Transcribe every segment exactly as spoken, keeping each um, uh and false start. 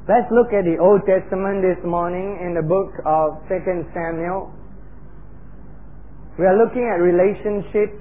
Let's look at the Old Testament this morning in the book of Second Samuel. We are looking at relationships.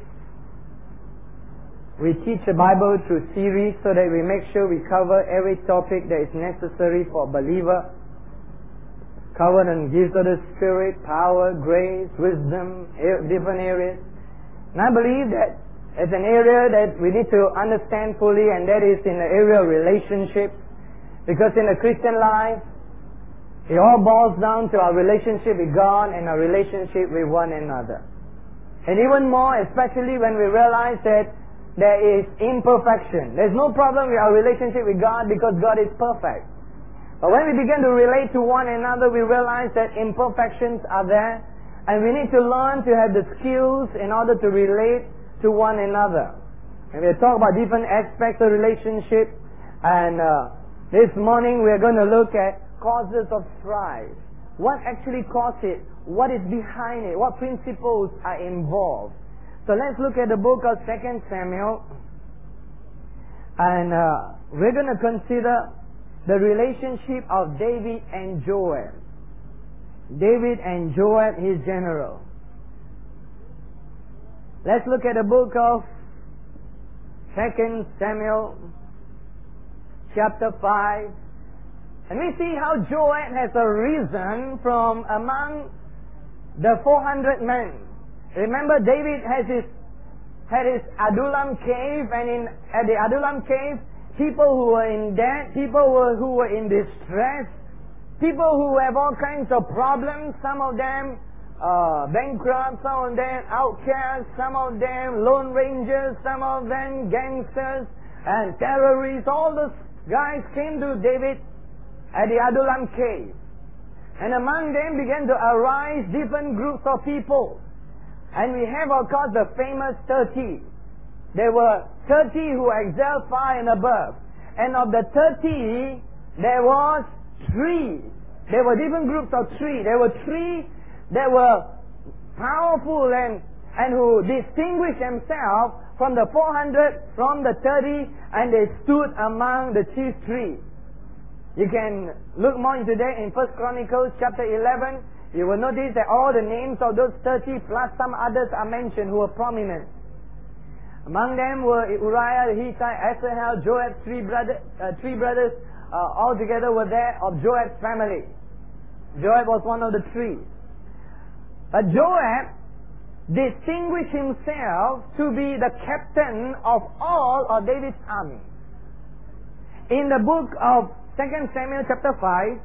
We teach the Bible through series so that we make sure we cover every topic that is necessary for a believer. Cover the gifts of the Spirit, power, grace, wisdom, different areas. And I believe that it's an area that we need to understand fully, and that is in the area of relationships. Because in the Christian life, it all boils down to our relationship with God and our relationship with one another. And even more, especially when we realize that there is imperfection. There's no problem with our relationship with God because God is perfect. But when we begin to relate to one another, we realize that imperfections are there, and we need to learn to have the skills in order to relate to one another. And we'll talk about different aspects of relationship, and uh, this morning we are going to look at causes of strife. What actually caused it? What is behind it? What principles are involved? So let's look at the book of Second Samuel, and uh, we're going to consider the relationship of David and Joab. David and Joab, his general. Let's look at the book of Second Samuel, chapter five. And we see how Joab has arisen from among the four hundred men. Remember, David has his, had his Adullam cave, and in, at the Adullam cave, people who were in debt, people who were, who were in distress, people who have all kinds of problems, some of them uh, bankrupt, some of them outcasts, some of them lone rangers, some of them gangsters and terrorists. All those guys came to David at the Adullam cave. And among them began to arise different groups of people. And we have, of course, the famous thirty. There were thirty who excelled far and above. And of the thirty, there was three. There were different groups of three. There were three that were powerful and, and who distinguished themselves from the four hundred, from the thirty, and they stood among the chief three. You can look more into that in First Chronicles chapter eleven. You will notice that all the names of those thirty plus some others are mentioned who were prominent. Among them were Uriah the Hittite, Asahel, Joab's three, brother, uh, three brothers, uh, all together were there of Joab's family. Joab was one of the three. But Joab distinguished himself to be the captain of all of David's army. In the book of Second Samuel chapter five,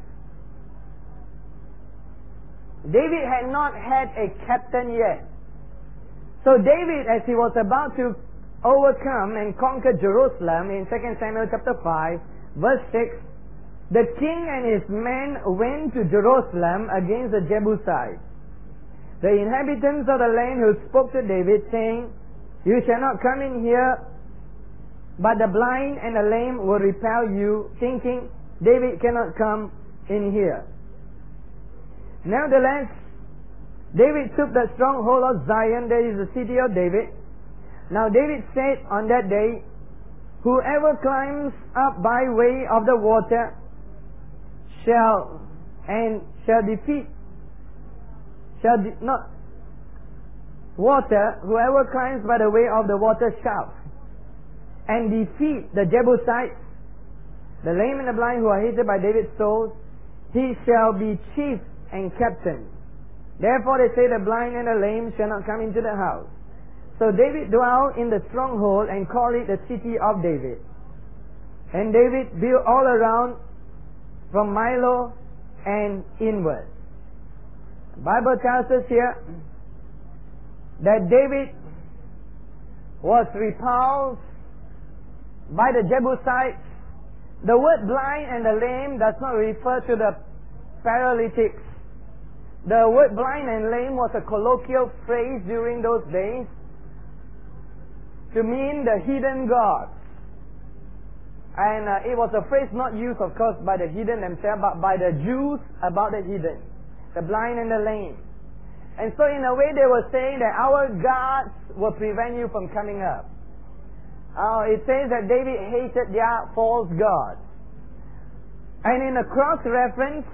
David had not had a captain yet. So David, as he was about to overcome and conquer Jerusalem in Second Samuel chapter five, verse six, the king and his men went to Jerusalem against the Jebusites. The inhabitants of the land who spoke to David, saying, "You shall not come in here, but the blind and the lame will repel you," thinking, "David cannot come in here." Nevertheless, David took the stronghold of Zion, that is the city of David. Now David said on that day, "Whoever climbs up by way of the water shall and shall defeat shall de- not water, whoever climbs by the way of the water shall and defeat the Jebusites, the lame and the blind who are hated by David's soul, he shall be chief and captain. Therefore they say the blind and the lame shall not come into the house." So David dwelt in the stronghold and called it the city of David. And David built all around from Milo and inward. The Bible tells us here that David was repulsed by the Jebusites. The word blind and the lame does not refer to the paralytics. The word blind and lame was a colloquial phrase during those days to mean the hidden gods. And uh, it was a phrase not used, of course, by the heathen themselves, but by the Jews about the heathen, the blind and the lame. And so in a way they were saying that our gods will prevent you from coming up. Uh, it says that David hated their false gods. And in a cross-reference,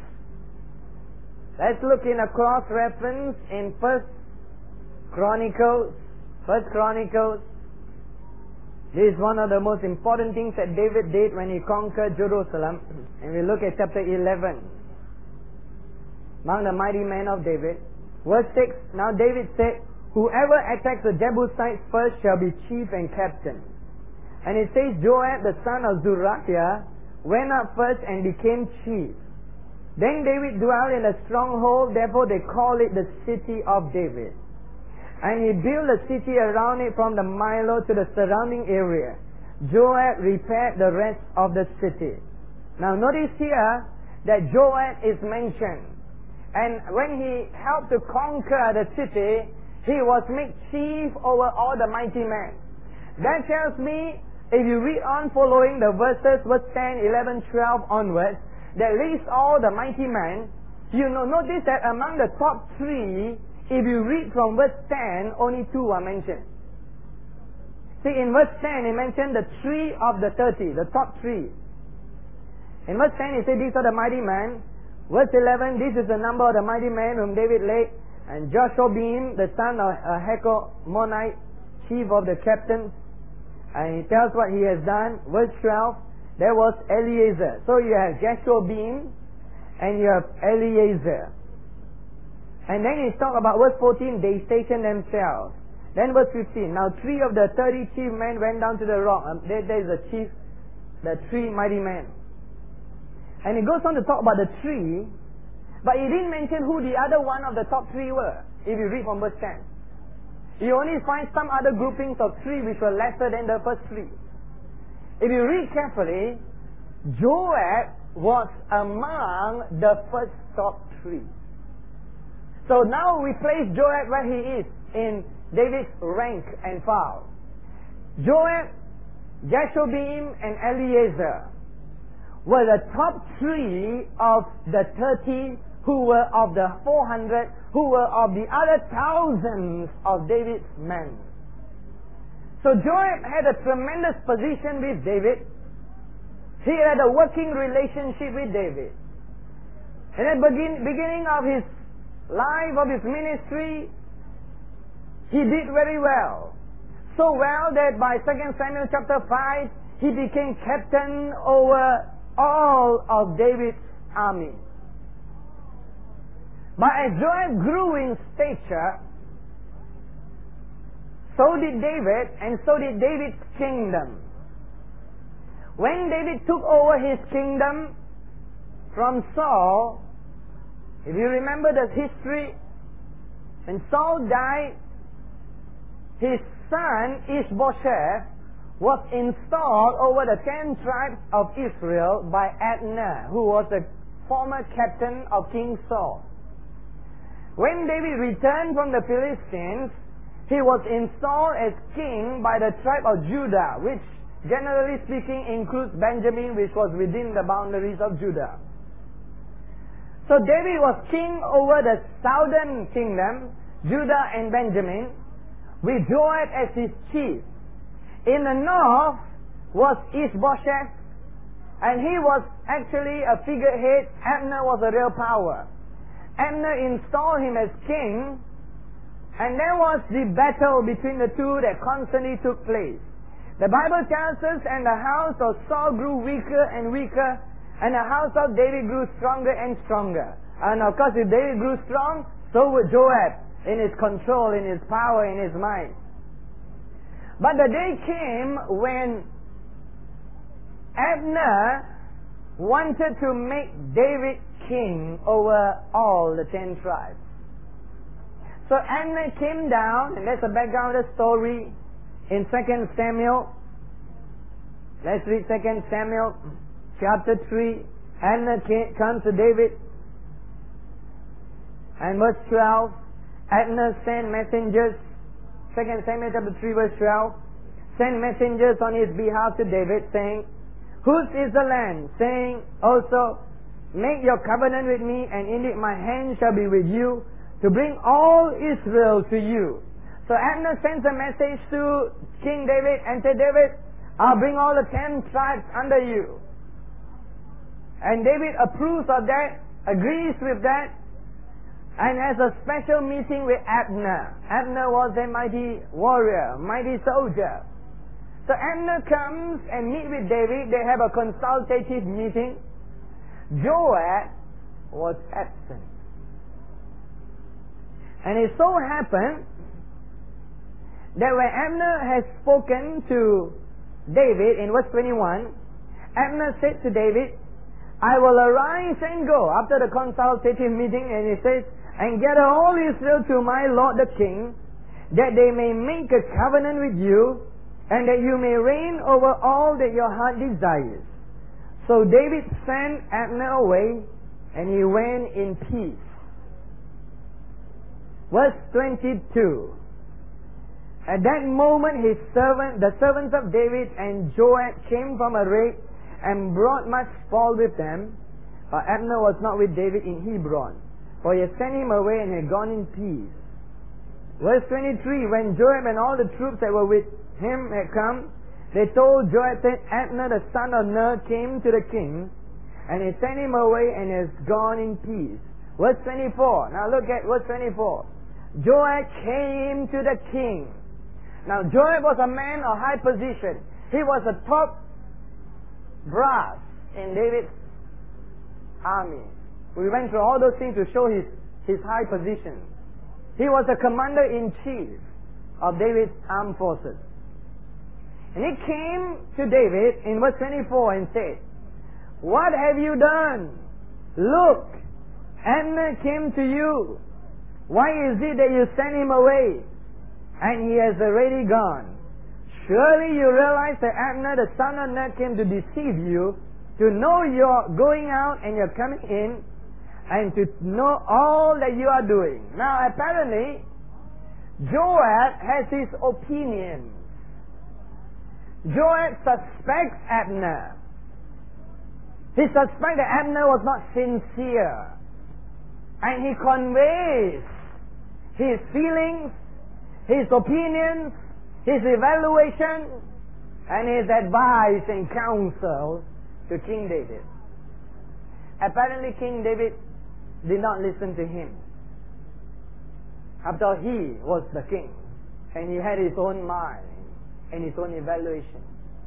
let's look in a cross-reference in First Chronicles. First Chronicles. This is one of the most important things that David did when he conquered Jerusalem. And we look at chapter eleven. Among the mighty men of David. Verse six, now David said, whoever attacks the Jebusites first shall be chief and captain. And it says, Joab the son of Zeruiah went up first and became chief. Then David dwelt in a stronghold, therefore they call it the city of David. And he built a city around it from the Milo to the surrounding area. Joab repaired the rest of the city. Now notice here that Joab is mentioned. And when he helped to conquer the city, he was made chief over all the mighty men. That tells me, if you read on following the verses, verse ten, eleven, twelve onwards, that lists all the mighty men, you know, notice that among the top three, if you read from verse ten, only two are mentioned. See, in verse ten, he mentioned the three of the thirty, the top three. In verse ten, he said, these are the mighty men. Verse eleven, this is the number of the mighty men whom David laid. And Joshua-Beam, the son of uh, Hecor-Monite, chief of the captains. And he tells what he has done. Verse twelve, there was Eleazar. So you have Joshua-Beam and you have Eleazar. And then he talks about verse fourteen, they stationed themselves. Then verse fifteen, now three of the thirty chief men went down to the rock. Um, there, there is the chief, the three mighty men. And he goes on to talk about the three, but he didn't mention who the other one of the top three were, if you read from verse ten. You only find some other groupings of three which were lesser than the first three. If you read carefully, Joab was among the first top three. So now we place Joab where he is in David's rank and file. Joab, Jashobeam, and Eleazar were the top three of the thirty who were of the four hundred, who were of the other thousands of David's men. So Joab had a tremendous position with David. He had a working relationship with David. And at the begin, beginning of his life, of his ministry, he did very well. So well that by Second Samuel chapter five, he became captain over all of David's army. But as Joab grew in stature, so did David, and so did David's kingdom. When David took over his kingdom from Saul, if you remember the history, when Saul died, his son Ishbosheth was installed over the ten tribes of Israel by Abner, who was the former captain of King Saul. When David returned from the Philistines, he was installed as king by the tribe of Judah, which generally speaking includes Benjamin, which was within the boundaries of Judah. So David was king over the southern kingdom, Judah and Benjamin, with Joab as his chief. In the north was Ishbosheth, and he was actually a figurehead. Abner was a real power. Abner installed him as king, and there was the battle between the two that constantly took place. The Bible tells us, and the house of Saul grew weaker and weaker, and the house of David grew stronger and stronger. And of course, if David grew strong, so would Joab in his control, in his power, in his might. But the day came when Abner wanted to make David king over all the ten tribes. So Abner came down, and there's a background of the story in Second Samuel. Let's read Second Samuel chapter three. Abner came, comes to David, and verse twelve, Abner sent messengers. Second Samuel chapter three verse twelve, sent messengers on his behalf to David, saying, whose is the land? Saying also, make your covenant with me, and indeed my hand shall be with you, to bring all Israel to you. So Abner sends a message to King David and said, David, I'll bring all the ten tribes under you. And David approves of that, agrees with that, and has a special meeting with Abner. Abner was a mighty warrior, mighty soldier. So Abner comes and meets with David. They have a consultative meeting. Joab was absent. And it so happened that when Abner has spoken to David in verse twenty-one, Abner said to David, I will arise and go after the consultative meeting, and he says, and gather all Israel to my lord the king, that they may make a covenant with you, and that you may reign over all that your heart desires. So David sent Abner away, and he went in peace. Verse twenty-two. At that moment his servant, the servants of David and Joab came from a raid, and brought much spoil with them. But Abner was not with David in Hebron, for he had sent him away and had gone in peace. Verse twenty-three, when Joab and all the troops that were with him had come, they told Joab that Abner the son of Ner came to the king, and he sent him away and has gone in peace. Verse twenty-four, now look at verse twenty-four. Joab came to the king. Now Joab was a man of high position. He was a top brass in David's army. We went through all those things to show his, his high position. He was the commander-in-chief of David's armed forces. And he came to David in verse twenty-four and said, what have you done? Look, Abner came to you. Why is it that you sent him away? And he has already gone. Surely you realize that Abner the son of Ner came to deceive you, to know you're going out and you're coming in, and to know all that you are doing. Now apparently, Joab has his opinion. Joab suspects Abner. He suspects that Abner was not sincere. And he conveys his feelings, his opinions, his evaluation, and his advice and counsel to King David. Apparently King David did not listen to him. After all, he was the king, and he had his own mind and his own evaluation.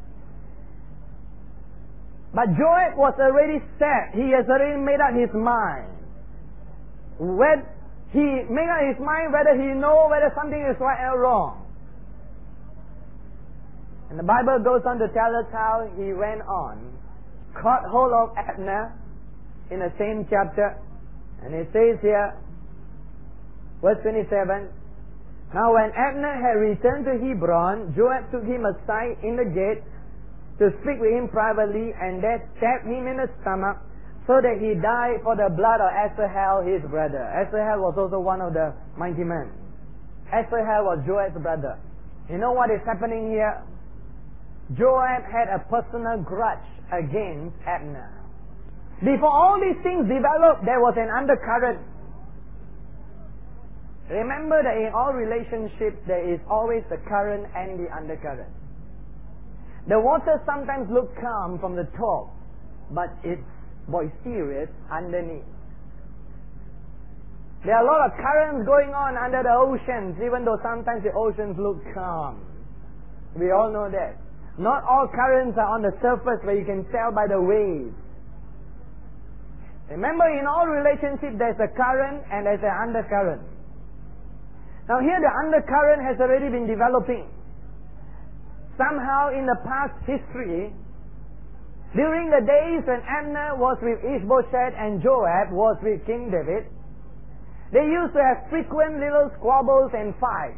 But Joab was already set. He has already made up his mind. When he made up his mind whether he knows whether something is right or wrong. And the Bible goes on to tell us how he went on, caught hold of Abner in the same chapter, and it says here, verse twenty-seven, now when Abner had returned to Hebron, Joab took him aside in the gate to speak with him privately, and there stabbed him in the stomach, so that he died for the blood of Asahel his brother. Asahel was also one of the mighty men. Asahel was Joab's brother. You know what is happening here? Joab had a personal grudge against Abner. Before all these things developed, there was an undercurrent. Remember that in all relationships, there is always the current and the undercurrent. The water sometimes look calm from the top, but it's boisterous underneath. There are a lot of currents going on under the oceans, even though sometimes the oceans look calm. We all know that. Not all currents are on the surface where you can tell by the waves. Remember, in all relationships there's a current and there's an undercurrent. Now here the undercurrent has already been developing. Somehow in the past history, during the days when Abner was with Ishbosheth and Joab was with King David, they used to have frequent little squabbles and fights.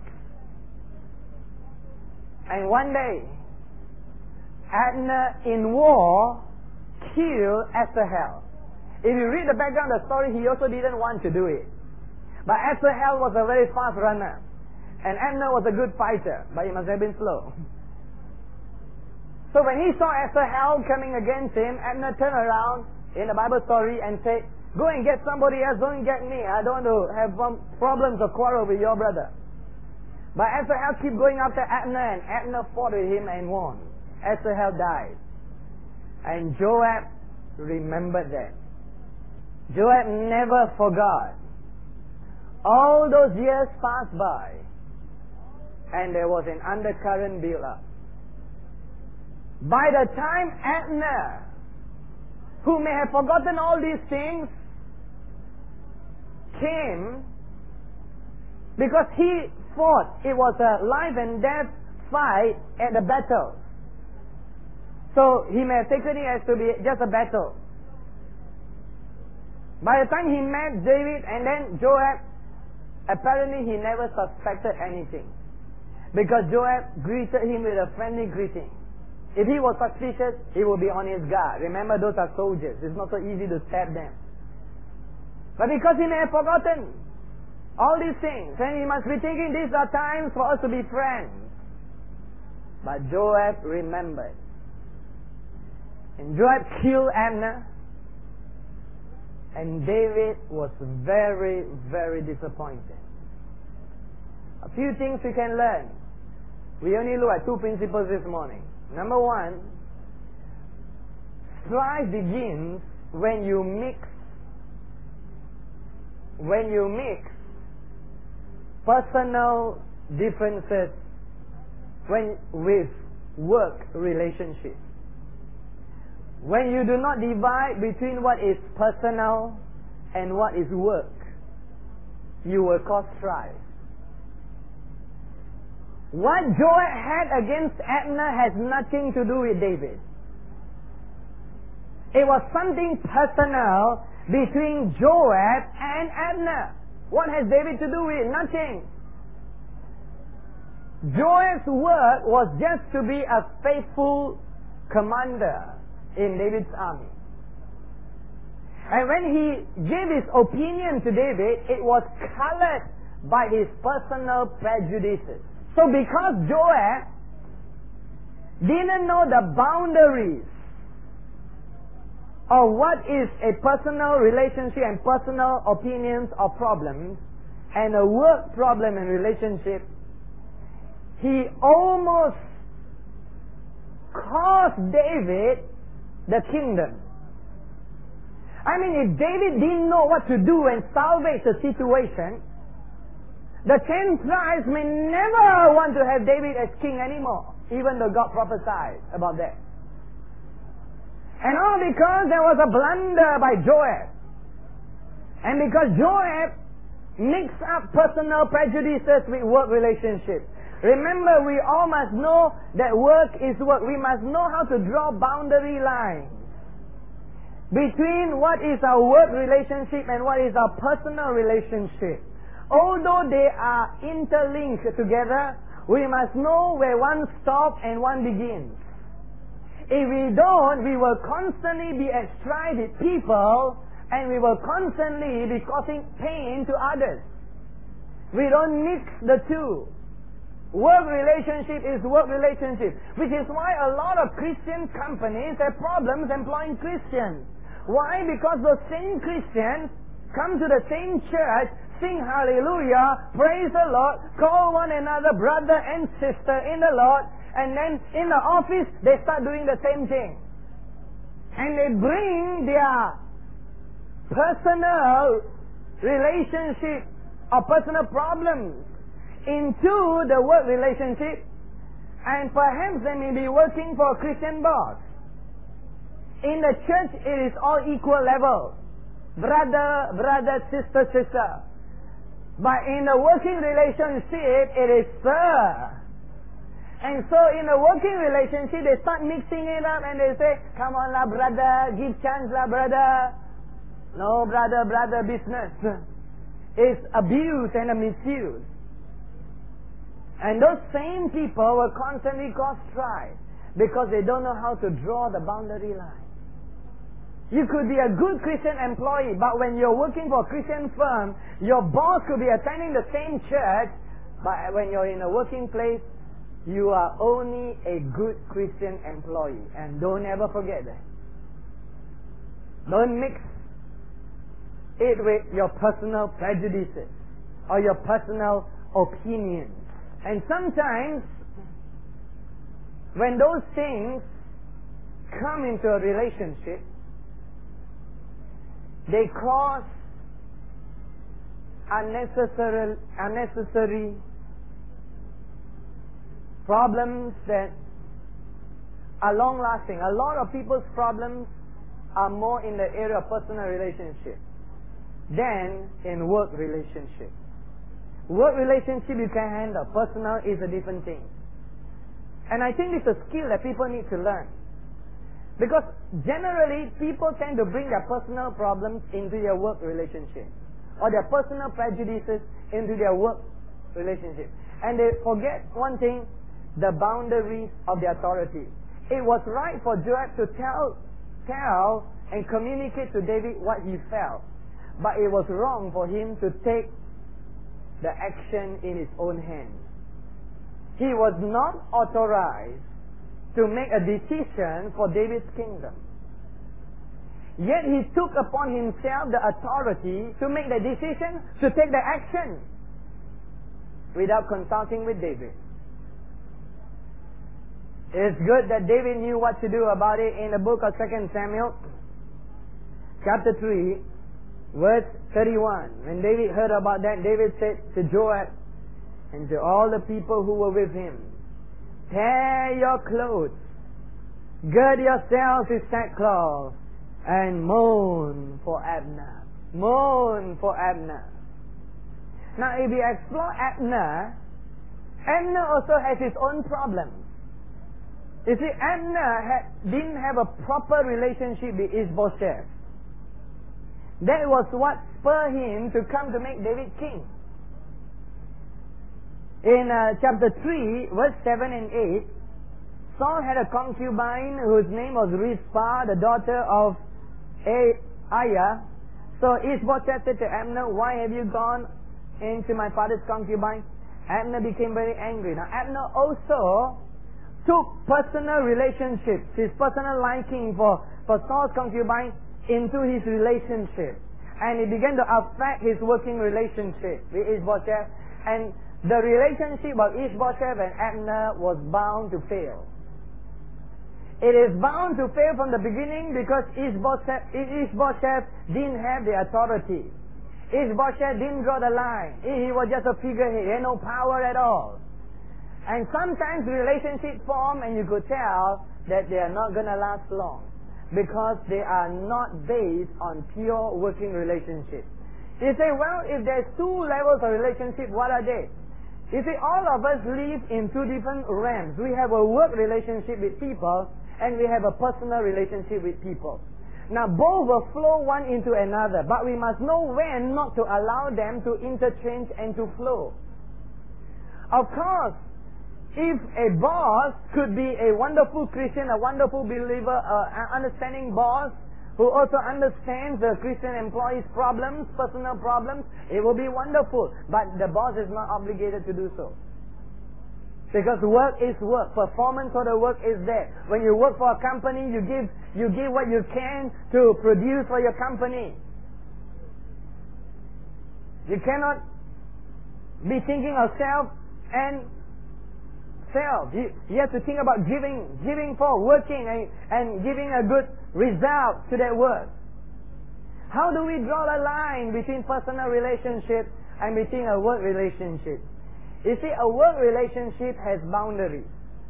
And one day, Abner in war killed Asahel. If you read the background of the story, he also didn't want to do it. But Asahel was a very fast runner. And Abner was a good fighter, but he must have been slow. So when he saw Asahel coming against him, Abner turned around in the Bible story and said, go and get somebody else, don't get me. I don't want to have problems or quarrel with your brother. But Asahel kept going after Abner, and Abner fought with him and won. Asahel died. And Joab remembered that. Joab never forgot. All those years passed by, and there was an undercurrent built up. By the time Abner, who may have forgotten all these things, came, because he fought, it was a life and death fight at the battle. So he may have taken it as to be just a battle. By the time he met David and then Joab, apparently he never suspected anything. Because Joab greeted him with a friendly greeting. If he was suspicious, he would be on his guard. Remember, those are soldiers. It's not so easy to stab them. But because he may have forgotten all these things, and he must be thinking these are times for us to be friends. But Joab remembered. And Joab killed Abner. And David was very, very disappointed. A few things we can learn. We only look at two principles this morning. Number one, strife begins when you mix when you mix personal differences when with work relationships. When you do not divide between what is personal and what is work, you will cause strife. What Joab had against Abner has nothing to do with David. It was something personal between Joab and Abner. What has David to do with it? Nothing. Joab's work was just to be a faithful commander in David's army. And when he gave his opinion to David, it was colored by his personal prejudices. So because Joab didn't know the boundaries of what is a personal relationship and personal opinions or problems and a work problem and relationship, he almost cost David the kingdom. I mean, if David didn't know what to do and salvage the situation, the ten tribes may never want to have David as king anymore, even though God prophesied about that. And all because there was a blunder by Joab. And because Joab mixed up personal prejudices with work relationships. Remember, we all must know that work is work. We must know how to draw boundary lines between what is our work relationship and what is our personal relationship. Although they are interlinked together, we must know where one stops and one begins. If we don't, we will constantly be at strife with people and we will constantly be causing pain to others. We don't mix the two. Work relationship is work relationship, which is why a lot of Christian companies have problems employing Christians. Why? Because those same Christians come to the same church, sing hallelujah, praise the Lord, call one another brother and sister in the Lord, and then in the office they start doing the same thing. And they bring their personal relationship or personal problems into the work relationship, and perhaps they may be working for a Christian boss. In the church it is all equal level. Brother, brother, sister, sister. But in the working relationship, it is sir. And so in the working relationship, they start mixing it up and they say, come on lah brother, give chance lah brother. No brother, brother business. It's abuse and a misuse. And those same people will constantly cause strife because they don't know how to draw the boundary line. You could be a good Christian employee, but when you're working for a Christian firm, your boss could be attending the same church, but when you're in a working place, you are only a good Christian employee. And don't ever forget that. Don't mix it with your personal prejudices or your personal opinions. And sometimes, when those things come into a relationship, They cause unnecessary, unnecessary problems that are long-lasting. A lot of people's problems are more in the area of personal relationship than in work relationship. Work relationship you can handle. Personal is a different thing. And I think it's a skill that people need to learn. Because generally, people tend to bring their personal problems into their work relationship, or their personal prejudices into their work relationship. And they forget one thing, the boundaries of the authority. It was right for Joab to tell, tell and communicate to David what he felt. But it was wrong for him to take the action in his own hands. He was not authorized to make a decision for David's kingdom. Yet he took upon himself the authority to make the decision, to take the action, without consulting with David. It's good that David knew what to do about it. In the book of Second Samuel, chapter three, verse thirty-one. When David heard about that, David said to Joab and to all the people who were with him, "Tear your clothes, gird yourselves with sackcloth, and mourn for Abner." Mourn for Abner. Now, if we explore Abner, Abner also has his own problems. You see, Abner had, didn't have a proper relationship with Ishbosheth. That was what spurred him to come to make David king. In uh, chapter three, verse seven and eight, Saul had a concubine whose name was Rizpah, the daughter of Aiah. So Ishbosheth said to Abner, "Why have you gone into my father's concubine?" Abner became very angry. Now Abner also took personal relationships, his personal liking for, for Saul's concubine, into his relationship. And it began to affect his working relationship with Ishbosheth. And the relationship of Ishbosheth and Abner was bound to fail. It is bound to fail from the beginning because Ishbosheth, Ishbosheth didn't have the authority. Ishbosheth didn't draw the line. He was just a figurehead. He had no power at all. And sometimes relationships form and you could tell that they are not going to last long because they are not based on pure working relationships. You say, well, if there's two levels of relationship, what are they? You see, all of us live in two different realms. We have a work relationship with people and we have a personal relationship with people. Now, both will flow one into another, but we must know when not to allow them to interchange and to flow. Of course, if a boss could be a wonderful Christian, a wonderful believer, uh, an understanding boss who also understands the Christian employees' problems, personal problems, it will be wonderful. But the boss is not obligated to do so. Because work is work. Performance for the work is there. When you work for a company, you give you give what you can to produce for your company. You cannot be thinking of self and self. You, you have to think about giving, giving for, working and, and giving a good result to that work. How do we draw the line between personal relationship and between a work relationship? You see, a work relationship has boundaries.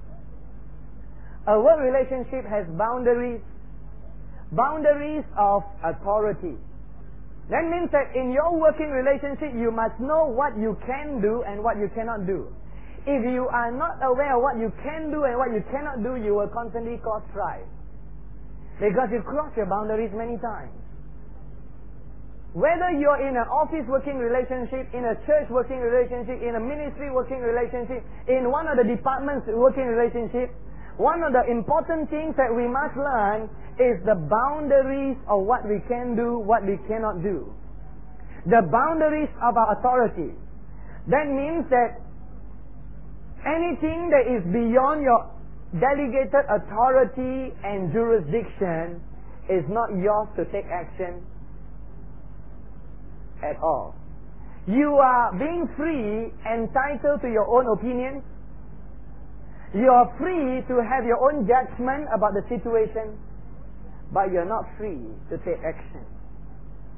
A work relationship has boundaries, boundaries of authority. That means that in your working relationship, you must know what you can do and what you cannot do. If you are not aware of what you can do and what you cannot do, you will constantly cause strife. Because you cross your boundaries many times. Whether you're in an office working relationship, in a church working relationship, in a ministry working relationship, in one of the departments working relationship, one of the important things that we must learn is the boundaries of what we can do, what we cannot do. The boundaries of our authority. That means that anything that is beyond your delegated authority and jurisdiction is not yours to take action at all. You are being free, entitled to your own opinion. You are free to have your own judgment about the situation, but you're not free to take action.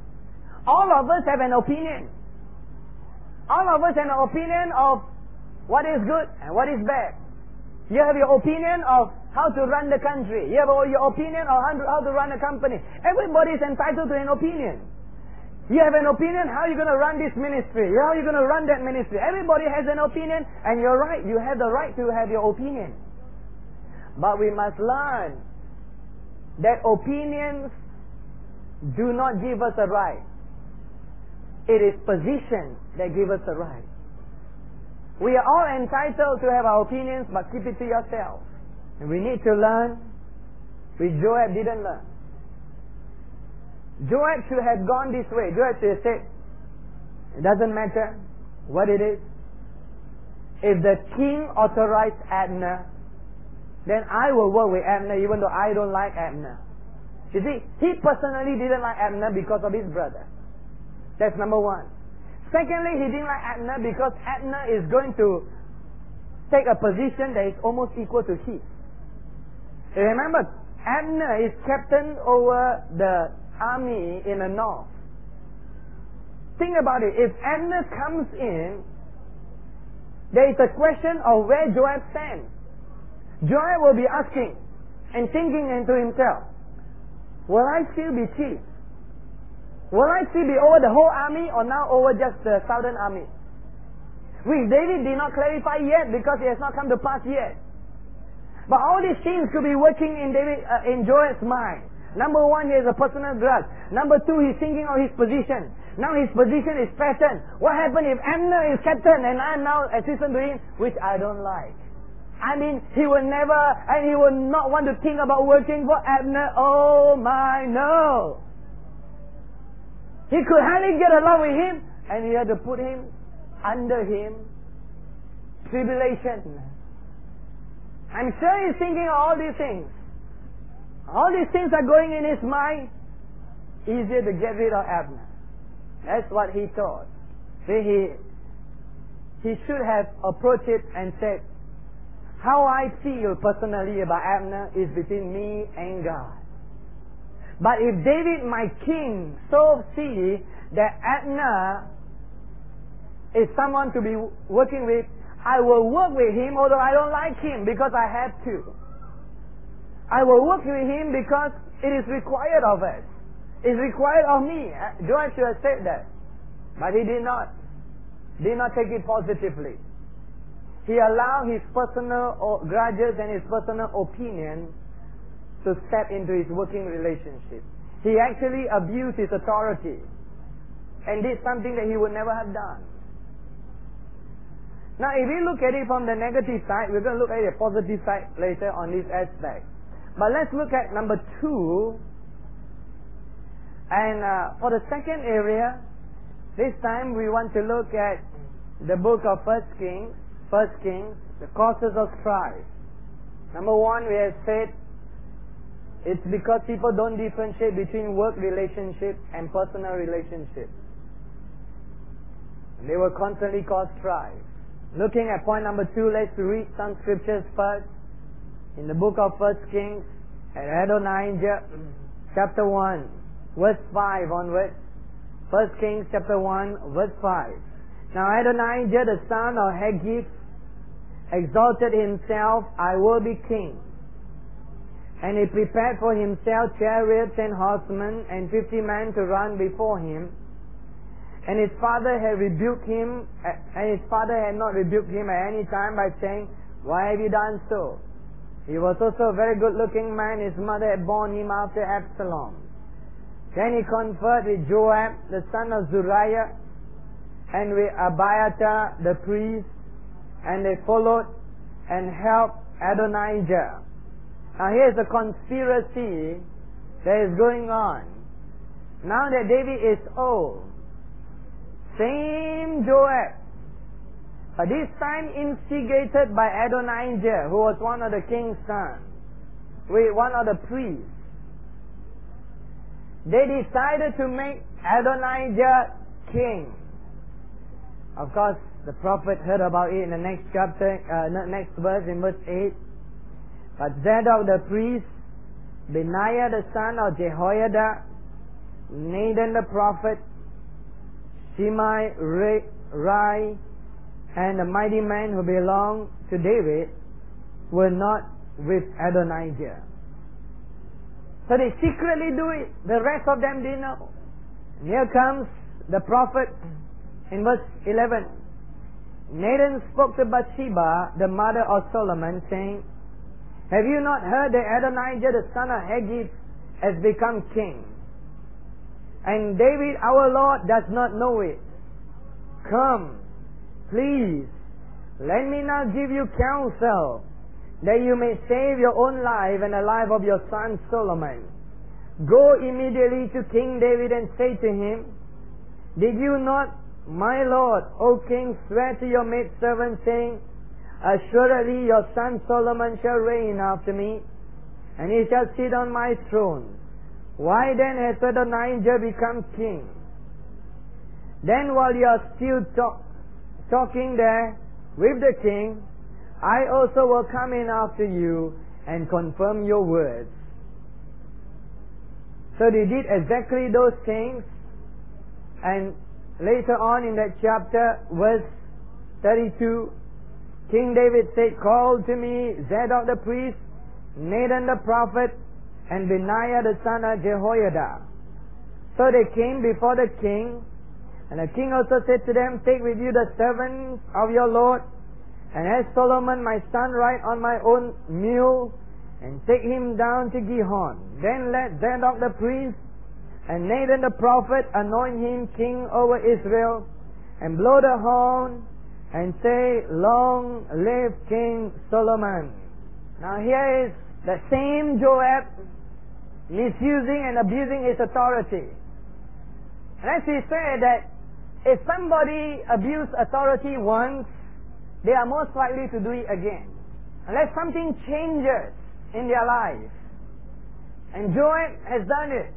All of us have an opinion. All of us have an opinion of what is good and what is bad. You have your opinion of how to run the country. You have your opinion of how to, how to run a company. Everybody is entitled to an opinion. You have an opinion how you're going to run this ministry, how you're going to run that ministry. Everybody has an opinion, and you're right. You have the right to have your opinion. But we must learn that opinions do not give us a right. It is position that gives us a right. We are all entitled to have our opinions, but keep it to yourself. And we need to learn, which Joab didn't learn. Joab should have gone this way. Joab should have said, it doesn't matter what it is. If the king authorized Abner, then I will work with Abner even though I don't like Abner. You see, he personally didn't like Abner because of his brother. That's number one. Secondly, he didn't like Abner because Abner is going to take a position that is almost equal to his. Remember, Abner is captain over the army in the north. Think about it. If Abner comes in, there is a question of where Joab stands. Joab will be asking and thinking into himself, will I still be chief? Will I still be over the whole army or now over just the southern army? Which David did not clarify yet because it has not come to pass yet. But all these things could be working in David, uh, in Joab's mind. Number one, he has a personal grudge. Number two, he's thinking of his position. Now his position is threatened. What happened if Abner is captain and I'm now assistant to him, which I don't like? I mean, he will never, and he will not want to think about working for Abner. Oh my, no. He could hardly get along with him, and he had to put him under him. Tribulation. I'm sure he's thinking of all these things. All these things are going in his mind. Easier to get rid of Abner. That's what he thought. See, he, he should have approached it and said, how I feel personally about Abner is between me and God. But if David, my king, so see that Abner is someone to be working with, I will work with him although I don't like him because I have to. I will work with him because it is required of us. It's required of me. Joab should have said that. But he did not. Did not take it positively. He allowed his personal grudges and his personal opinion to step into his working relationship. He actually abused his authority and did something that he would never have done. Now, if we look at it from the negative side, we're going to look at the positive side later on this aspect. But let's look at number two. And uh, for the second area, this time we want to look at the book of First Kings. First Kings, the causes of strife. Number one, we have said it's because people don't differentiate between work relationship and personal relationship. They will constantly cause strife. Looking at point number two, let's read some scriptures first. In the book of First Kings, at Adonijah, chapter one, verse five onwards. First Kings, chapter one, verse five. Now Adonijah, the son of Haggith, exalted himself, I will be king. And he prepared for himself chariots and horsemen and fifty men to run before him. And his father had rebuked him, and his father had not rebuked him at any time by saying, why have you done so? He was also a very good looking man. His mother had borne him after Absalom. Then he conferred with Joab, the son of Zeruiah, and with Abiathar the priest, and they followed and helped Adonijah. Now here's a conspiracy that is going on. Now that David is old, same Joab, but this time instigated by Adonijah, who was one of the king's sons, with one of the priests. They decided to make Adonijah king. Of course, the prophet heard about it in the next chapter, uh, next verse, in verse eight. But Zadok the priest, Benaiah the son of Jehoiada, Nathan the prophet, Shimei, Rai, and the mighty men who belonged to David were not with Adonijah. So they secretly do it. The rest of them didn't know. And here comes the prophet in verse eleven. Nathan spoke to Bathsheba, the mother of Solomon, saying, "Have you not heard that Adonijah the son of Haggith has become king? And David our Lord does not know it. Come, please, let me now give you counsel, that you may save your own life and the life of your son Solomon. Go immediately to King David and say to him, Did you not, my lord, O king, swear to your maidservant, saying, Assuredly your son Solomon shall reign after me, and he shall sit on my throne. Why then has Adonijah become king? Then while you are still talk, talking there with the king, I also will come in after you and confirm your words." So they did exactly those things, and later on in that chapter, verse thirty-two, King David said, "Call to me Zadok the priest, Nathan the prophet, and Benaiah the son of Jehoiada." So they came before the king, and the king also said to them, "Take with you the servants of your lord, and have Solomon my son ride on my own mule, and take him down to Gihon. Then let Zadok the priest and Nathan the prophet anoint him king over Israel, and blow the horn, and say, Long live King Solomon." Now here is the same Joab misusing and abusing his authority. And as he said that if somebody abuse authority once, they are most likely to do it again, unless something changes in their life. And Joab has done it.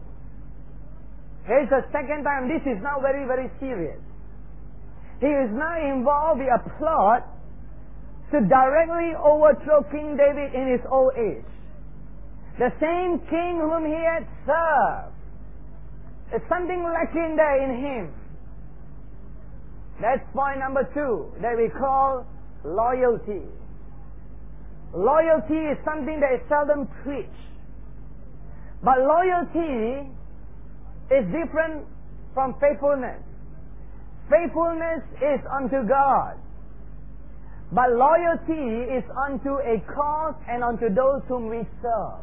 Here's the second time. This is now very, very serious. He is now involved in a plot to directly overthrow King David in his old age. The same king whom he had served. There's something lacking there in him. That's point number two, that we call loyalty. Loyalty is something that is seldom preached. But loyalty is different from faithfulness. Faithfulness is unto God, but loyalty is unto a cause and unto those whom we serve.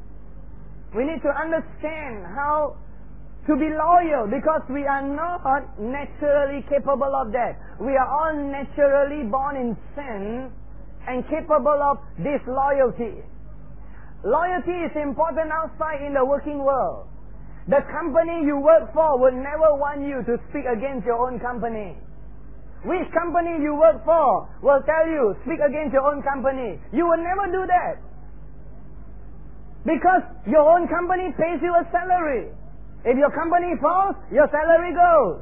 We need to understand how to be loyal, because we are not naturally capable of that. We are all naturally born in sin and capable of disloyalty. Loyalty is important outside in the working world. The company you work for will never want you to speak against your own company. Which company you work for will tell you, speak against your own company. You will never do that. Because your own company pays you a salary. If your company falls, your salary goes.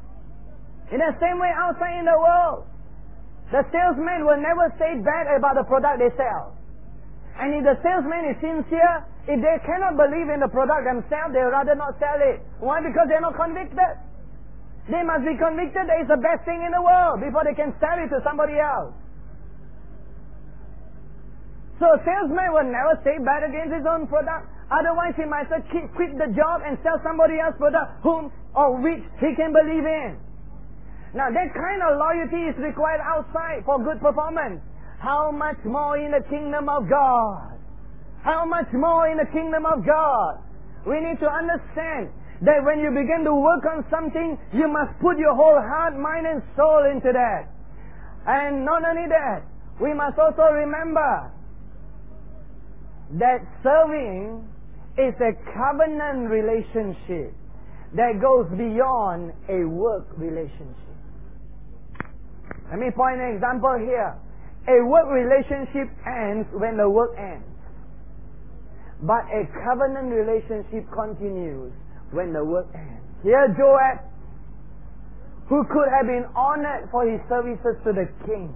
In the same way outside in the world, the salesman will never say bad about the product they sell. And if the salesman is sincere, if they cannot believe in the product themselves, they would rather not sell it. Why? Because they're not convicted. They must be convicted that it's the best thing in the world before they can sell it to somebody else. So a salesman will never say bad against his own product. Otherwise he might as well quit the job and sell somebody else's product whom or which he can believe in. Now that kind of loyalty is required outside for good performance. How much more in the kingdom of God? How much more in the kingdom of God? We need to understand that when you begin to work on something, you must put your whole heart, mind and soul into that. And not only that, we must also remember that serving is a covenant relationship that goes beyond a work relationship. Let me point an example here. A work relationship ends when the work ends. But a covenant relationship continues when the work ends. Here Joab, who could have been honored for his services to the king,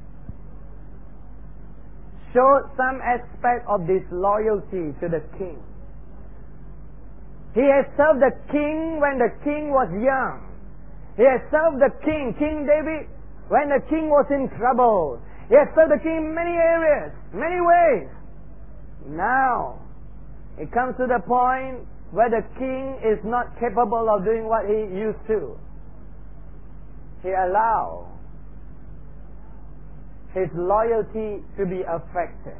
showed some aspect of disloyalty to the king. He had served the king when the king was young. He has served the king, King David, when the king was in trouble. He has served the king in many areas, many ways. Now, it comes to the point where the king is not capable of doing what he used to. He allows his loyalty to be affected.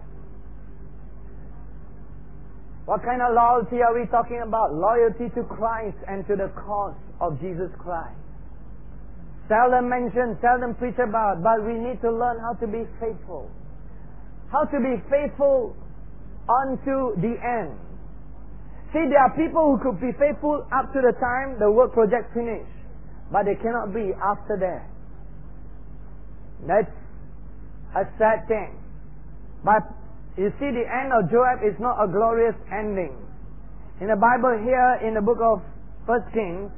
What kind of loyalty are we talking about? Loyalty to Christ and to the cause of Jesus Christ. Seldom mentioned, seldom preached about, but we need to learn how to be faithful. How to be faithful unto the end. See, there are people who could be faithful up to the time the work project finished, but they cannot be after that. That's a sad thing. But you see, the end of Joab is not a glorious ending. In the Bible here, in the book of First Kings,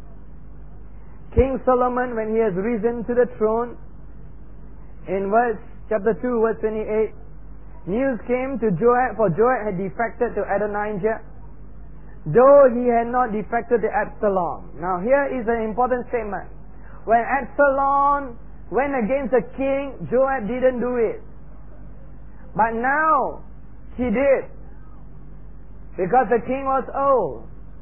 King Solomon, when he has risen to the throne, in verse chapter two, verse twenty-eight, news came to Joab, for Joab had defected to Adonijah, though he had not defected to Absalom. Now here is an important statement. When Absalom went against the king, Joab didn't do it. But now, he did. Because the king was old.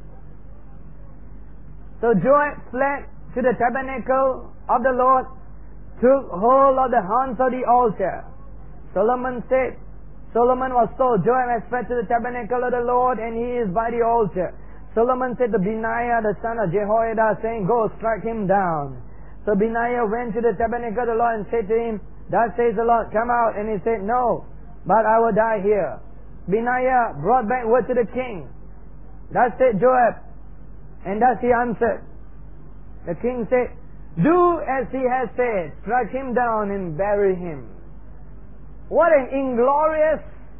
So Joab fled to the tabernacle of the Lord, took hold of the horns of the altar. Solomon said, Solomon was told, Joab has fled to the tabernacle of the Lord, and he is by the altar. Solomon said to Benaiah, the son of Jehoiada, saying, go, strike him down. So Benaiah went to the tabernacle of the Lord and said to him, thus says the Lord, come out. And he said, no, but I will die here. Benaiah brought back word to the king. Thus said Joab, and thus he answered. The king said, do as he has said, strike him down and bury him. What an inglorious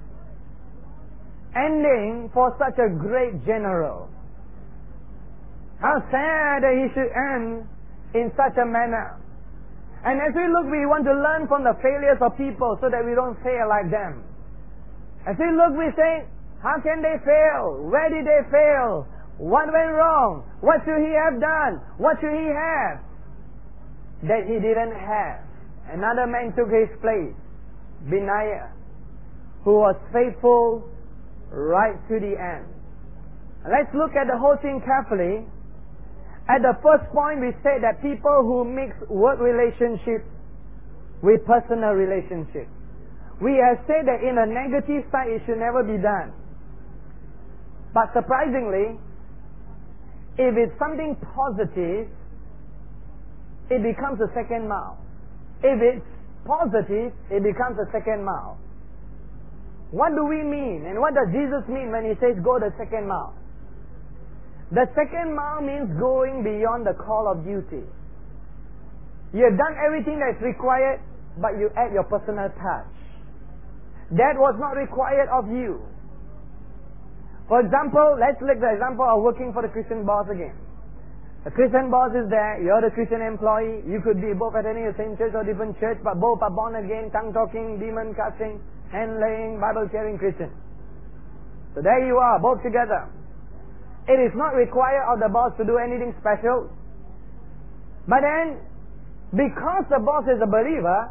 ending for such a great general. How sad that he should end in such a manner. And as we look, we want to learn from the failures of people so that we don't fail like them. As we look, we say, how can they fail? Where did they fail? What went wrong? What should he have done? What should he have that he didn't have? Another man took his place, Benaiah, who was faithful right to the end. Let's look at the whole thing carefully. At the first point, we said that people who mix work relationships with personal relationships. We have said that in a negative side, it should never be done. But surprisingly, if it's something positive, it becomes a second mile. If it's positive, it becomes a second mile. What do we mean? And what does Jesus mean when he says go the second mile? The second mile means going beyond the call of duty. You have done everything that is required, but you add your personal touch. That was not required of you. For example, let's take the example of working for the Christian boss again. The Christian boss is there, you're the Christian employee, you could be both attending the same church or different church, but both are born again, tongue-talking, demon-casting, hand-laying, Bible-sharing Christian. So there you are, both together. It is not required of the boss to do anything special. But then, because the boss is a believer,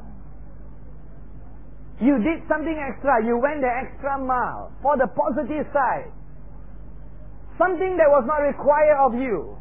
you did something extra. You went the extra mile for the positive side. Something that was not required of you.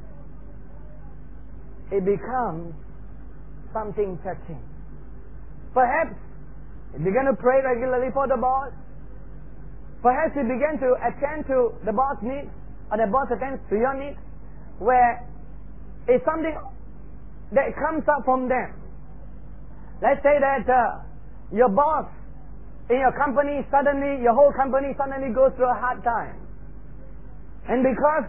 It becomes something touching. Perhaps you began to pray regularly for the boss. Perhaps you began to attend to the boss' needs, or the boss attends to your needs, where it's something that comes up from them. Let's say that uh, your boss in your company, suddenly, your whole company suddenly goes through a hard time. And because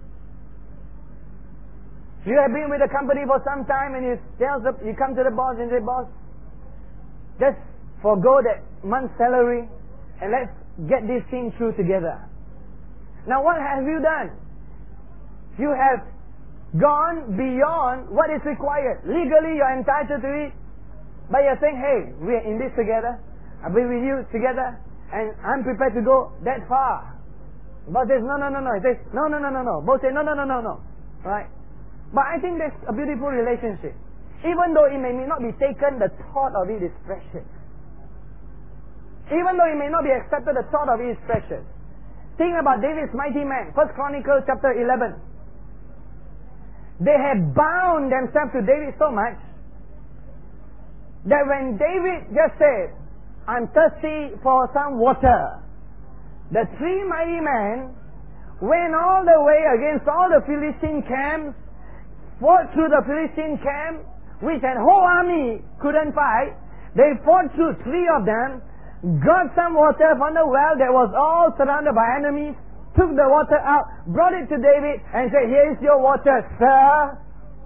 you have been with the company for some time and you, tell the, you come to the boss and say, boss, just forgo that month's salary and let's get this thing through together. Now what have you done? You have gone beyond what is required. Legally you're entitled to it, but you're saying, hey, we're in this together. I'll be with you together and I'm prepared to go that far. Boss says, no, no, no, no. He says, no, no, no, no, no. Boss says, no, no, no, no, no. Right? But I think that's a beautiful relationship. Even though it may not be taken, the thought of it is precious. Even though it may not be accepted, the thought of it is precious. Think about David's mighty men. First Chronicles chapter eleven. They had bound themselves to David so much that when David just said, I'm thirsty for some water, the three mighty men went all the way against all the Philistine camps, fought through the Philistine camp, which an whole army couldn't fight. They fought through three of them, got some water from the well that was all surrounded by enemies, took the water out, brought it to David, and said, here is your water, sir.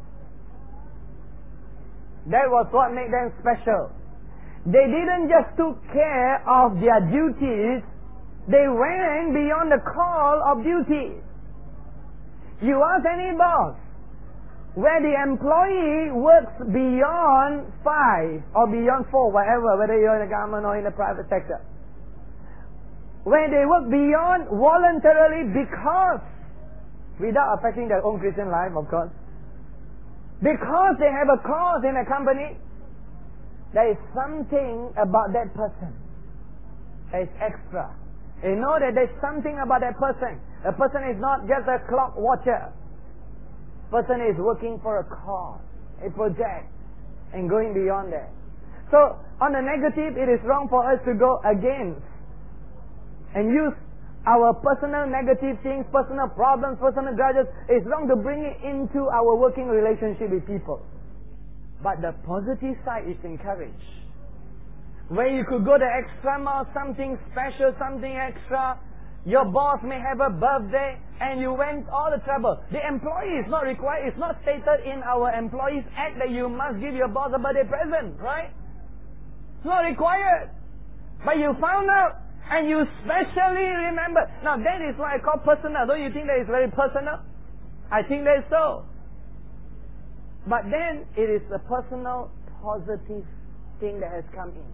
That was what made them special. They didn't just took care of their duties, they went beyond the call of duty. You ask any boss, where the employee works beyond five or beyond four, whatever, whether you're in the government or in the private sector, where they work beyond voluntarily because, without affecting their own Christian life, of course, because they have a cause in a company, there is something about that person that is extra. You know that there's something about that person. A person is not just a clock watcher. Person is working for a cause, a project, and going beyond that. So, on the negative, it is wrong for us to go against and use our personal negative things, personal problems, personal grudges. It's wrong to bring it into our working relationship with people. But the positive side is encouraged. Where you could go the extra mile, something special, something extra. Your boss may have a birthday and you went all the trouble. The employee is not required, it's not stated in our Employees Act that you must give your boss a birthday present, right? It's not required. But you found out and you specially remember. Now that is what I call personal. Don't you think that is very personal? I think that is so. But then it is a personal, positive thing that has come in.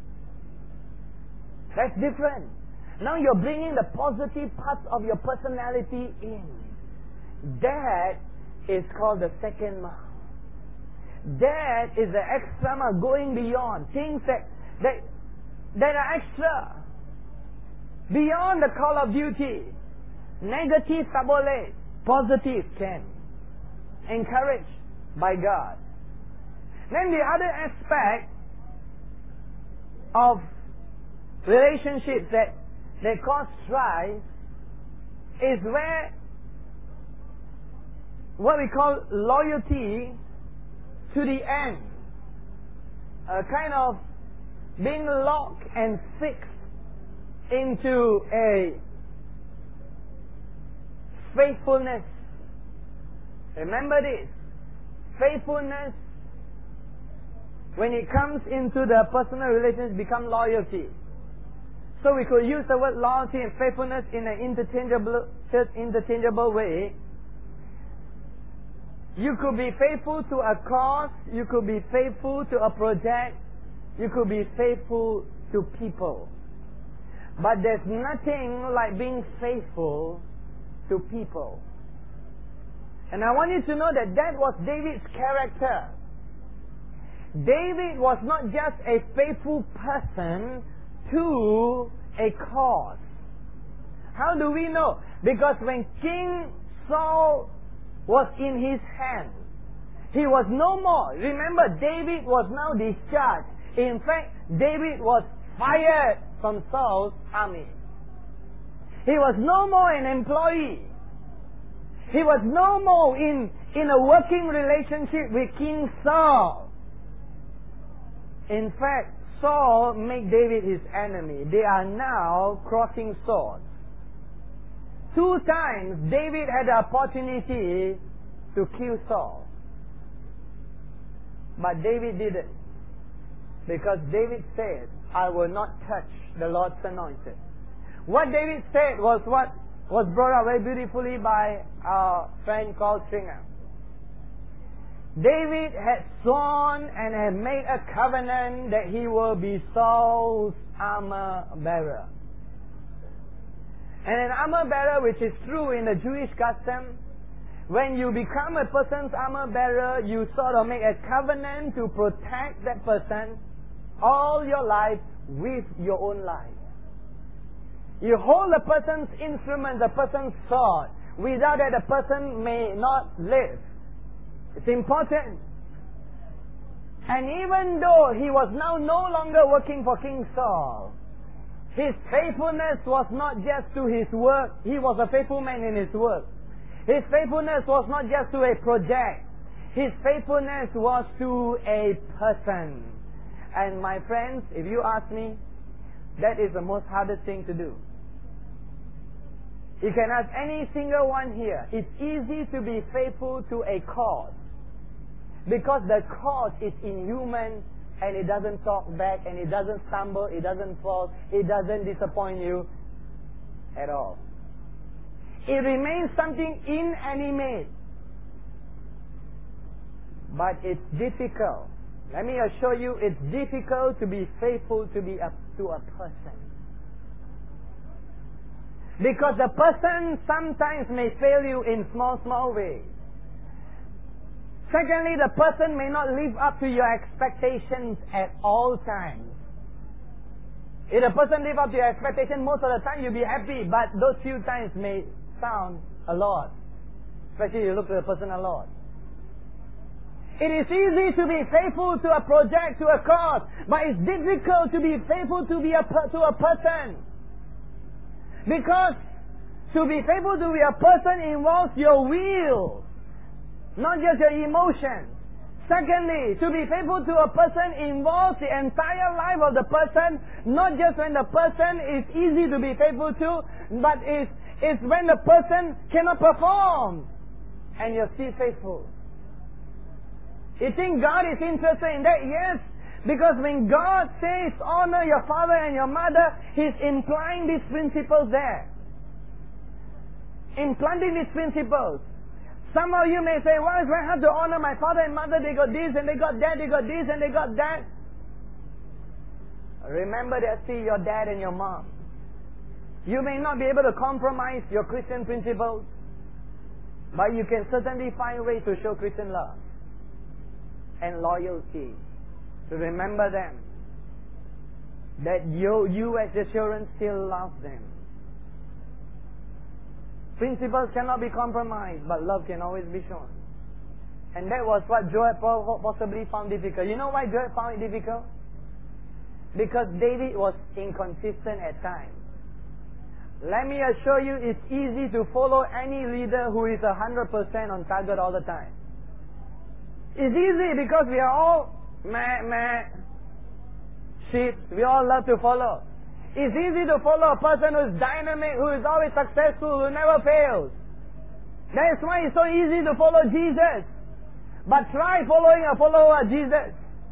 That's different. Now you're bringing the positive parts of your personality in. That is called the second mile. That is the extra mile, going beyond. Things that, that, that are extra. Beyond the call of duty. Negative tak boleh. Positive can. Encouraged by God. Then the other aspect of relationships that, that cause strife is where what we call loyalty to the end. A kind of being locked and fixed into a faithfulness. Remember this. Faithfulness, when it comes into the personal relations, become loyalty. So we could use the word loyalty and faithfulness in an interchangeable, interchangeable way. You could be faithful to a cause, you could be faithful to a project, you could be faithful to people. But there's nothing like being faithful to people. And I want you to know that that was David's character. David was not just a faithful person to a cause. How do we know? Because when King Saul was in his hand, he was no more. Remember, David was now discharged. In fact, David was fired from Saul's army. He was no more an employee. He was no more in, in a working relationship with King Saul. In fact, Saul made David his enemy. They are now crossing swords. Two times David had the opportunity to kill Saul. But David didn't. Because David said, I will not touch the Lord's anointed. What David said was what was brought up very beautifully by our friend called Stringer. David had sworn and had made a covenant that he will be Saul's armor bearer. And an armor bearer, which is true in the Jewish custom, when you become a person's armor bearer, you sort of make a covenant to protect that person all your life with your own life. You hold the person's instrument, the person's sword. Without that, the person may not live. It's important. And even though he was now no longer working for King Saul, his faithfulness was not just to his work. He was a faithful man in his work. His faithfulness was not just to a project. His faithfulness was to a person. And my friends, if you ask me, that is the most hardest thing to do. You can ask any single one here. It's easy to be faithful to a cause, because the cause is inhuman and it doesn't talk back and it doesn't stumble, it doesn't fall, it doesn't disappoint you at all. It remains something inanimate. But it's difficult. Let me assure you, it's difficult to be faithful to be a, to a person. Because the person sometimes may fail you in small, small ways. Secondly, the person may not live up to your expectations at all times. If the person live up to your expectation, most of the time you'll be happy, but those few times may sound a lot. Especially if you look at the person a lot. It is easy to be faithful to a project, to a cause, but it's difficult to be faithful to be a to a person. Because to be faithful to be a person involves your will, not just your emotions. Secondly, to be faithful to a person involves the entire life of the person, not just when the person is easy to be faithful to, but it's, it's when the person cannot perform and you're still faithful. You think God is interested in that? Yes. Because when God says honor your father and your mother, He's implying these principles there. Implanting these principles. Some of you may say, well, it's very hard to honor my father and mother. They got this and they got that, they got this and they got that. Remember that, see your dad and your mom. You may not be able to compromise your Christian principles, but you can certainly find ways to show Christian love and loyalty. To remember them. That you, you as their children still love them. Principles cannot be compromised, but love can always be shown. And that was what Joab possibly found difficult. You know why Joab found it difficult? Because David was inconsistent at times. Let me assure you, it's easy to follow any leader who is one hundred percent on target all the time. It's easy because we are all meh, meh, sheep. We all love to follow. It's easy to follow a person who is dynamic, who is always successful, who never fails. That's why it's so easy to follow Jesus. But try following a follower of Jesus.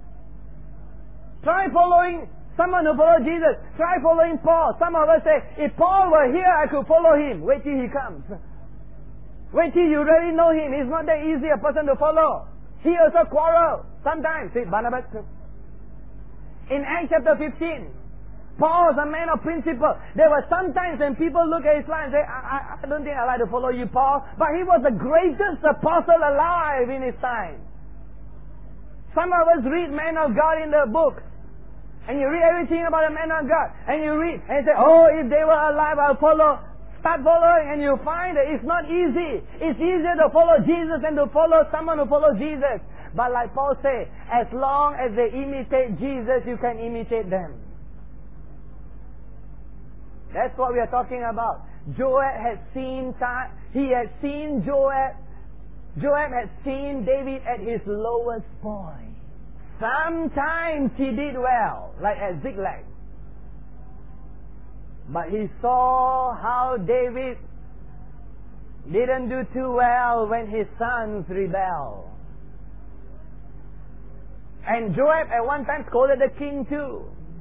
Try following someone who follows Jesus. Try following Paul. Some of us say, if Paul were here, I could follow him. Wait till he comes. Wait till you really know him. He's not that easy a person to follow. He also quarrels. Sometimes, see, Barnabas. In Acts chapter fifteen, Paul was a man of principle. There were sometimes when people look at his life and say, I, I, I don't think I'd like to follow you, Paul. But he was the greatest apostle alive in his time. Some of us read men of God in the books. And you read everything about a man of God. And you read and you say, oh, if they were alive, I'll follow. Start following and you find that it's not easy. It's easier to follow Jesus than to follow someone who follows Jesus. But like Paul said, as long as they imitate Jesus, you can imitate them. That's what we are talking about. Joab had seen, he had seen Joab. Joab had seen David at his lowest point. Sometimes he did well, like at Ziklag. But he saw how David didn't do too well when his sons rebelled. And Joab at one time scolded the king too.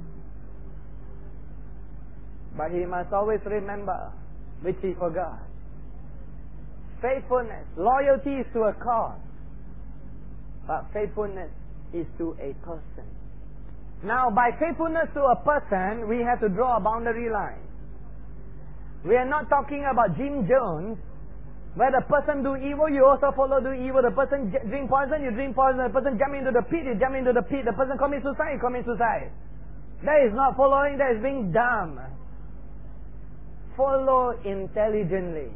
But he must always remember, which he forgot. Faithfulness, loyalty is to a cause. But faithfulness is to a person. Now, by faithfulness to a person, we have to draw a boundary line. We are not talking about Jim Jones Where the person do evil, you also follow do evil. The person j- drink poison, you drink poison. The person jump into the pit, you jump into the pit. The person commit suicide, you commit suicide. That is not following, that is being dumb. Follow intelligently.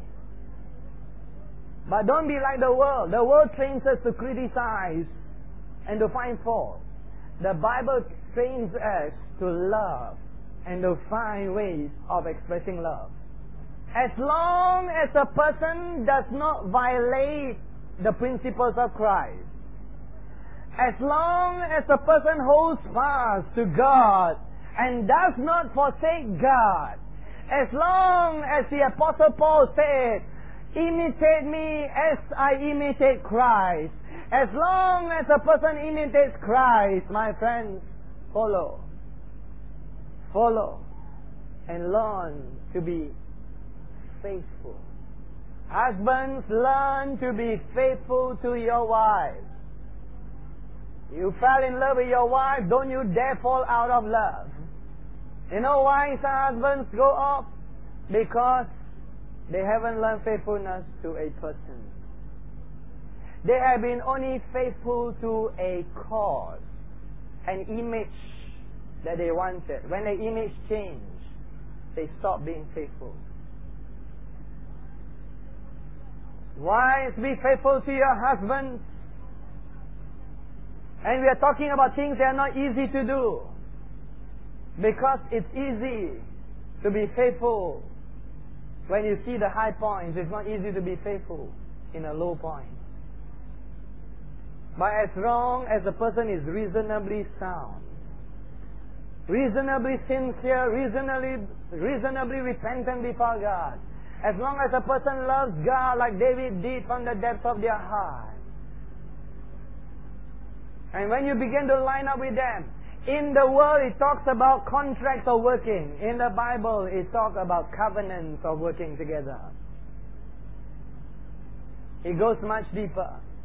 But don't be like the world. The world trains us to criticize and to find fault. The Bible trains us to love and to find ways of expressing love. As long as a person does not violate the principles of Christ, as long as a person holds fast to God and does not forsake God, as long as the Apostle Paul said, imitate me as I imitate Christ, as long as a person imitates Christ, my friends, follow. Follow and learn to be faithful. Husbands, learn to be faithful to your wives. You fell in love with your wife, don't you dare fall out of love. You know why some husbands go off? Because they haven't learned faithfulness to a person. They have been only faithful to a cause, an image that they wanted. When the image changed, they stopped being faithful. Wives, be faithful to your husbands. And we are talking about things that are not easy to do. Because it's easy to be faithful when you see the high points. It's not easy to be faithful in a low point. But as long as the person is reasonably sound, reasonably sincere, reasonably, reasonably repentant before God, as long as a person loves God like David did from the depths of their heart, and when you begin to line up with them, in the world it talks about contracts of working. In the Bible it talks about covenants of working together. It goes much deeper.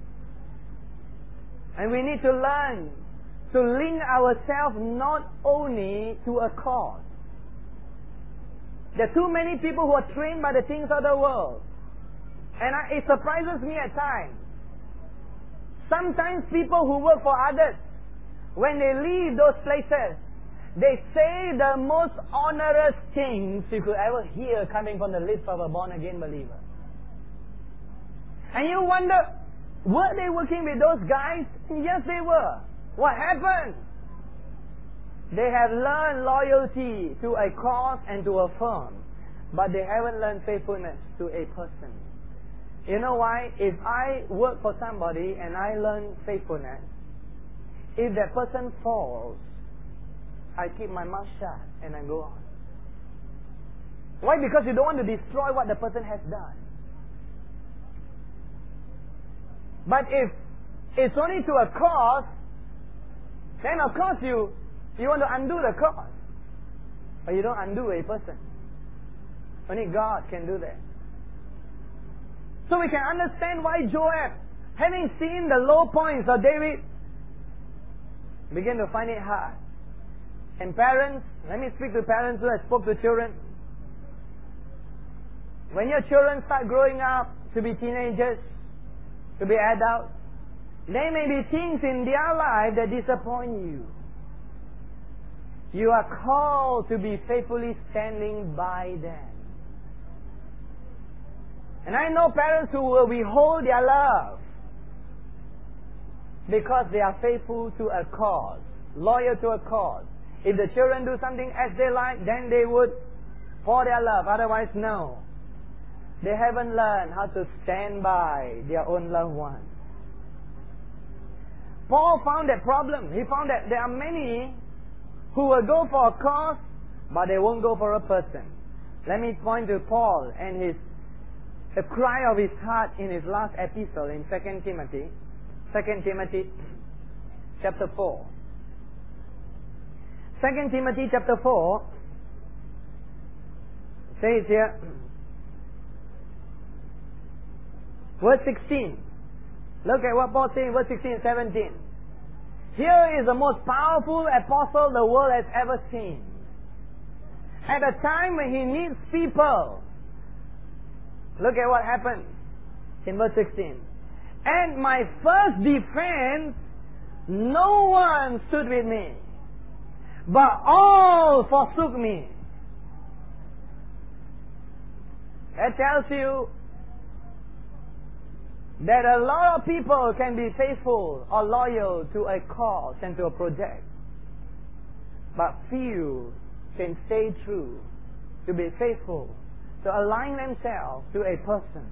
And we need to learn to link ourselves not only to a cause. There are too many people who are trained by the things of the world. And I, it surprises me at times. Sometimes people who work for others, when they leave those places, they say the most onerous things you could ever hear coming from the lips of a born-again believer. And you wonder, were they working with those guys? Yes, they were. What happened? They have learned loyalty to a cause and to a firm, but they haven't learned faithfulness to a person. You know why? If I work for somebody and I learn faithfulness, if that person falls, I keep my mouth shut and I go on. Why? Because you don't want to destroy what the person has done. But if it's only to a cause, then of course you you want to undo the cause. But you don't undo a person. Only God can do that. So we can understand why Joab, having seen the low points of David, began to find it hard. And parents, let me speak to parents who have spoke to children. When your children start growing up to be teenagers, to be adults, there may be things in their life that disappoint you. You are called to be faithfully standing by them. And I know parents who will withhold their love because they are faithful to a cause, loyal to a cause. If the children do something as they like, then they would pour their love. Otherwise, no. They haven't learned how to stand by their own loved ones. Paul found that problem. He found that there are many who will go for a cause, but they won't go for a person. Let me point to Paul and his the cry of his heart in his last epistle in Second Timothy. Second Timothy chapter four. Second Timothy chapter four says here, verse sixteen. Look at what Paul says in verse sixteen and seventeen. Here is the most powerful apostle the world has ever seen. At a time when he needs people, look at what happened. In verse sixteen. And my first defense, no one stood with me, but all forsook me. That tells you that a lot of people can be faithful or loyal to a cause and to a project, but few can stay true, to be faithful, to align themselves to a person.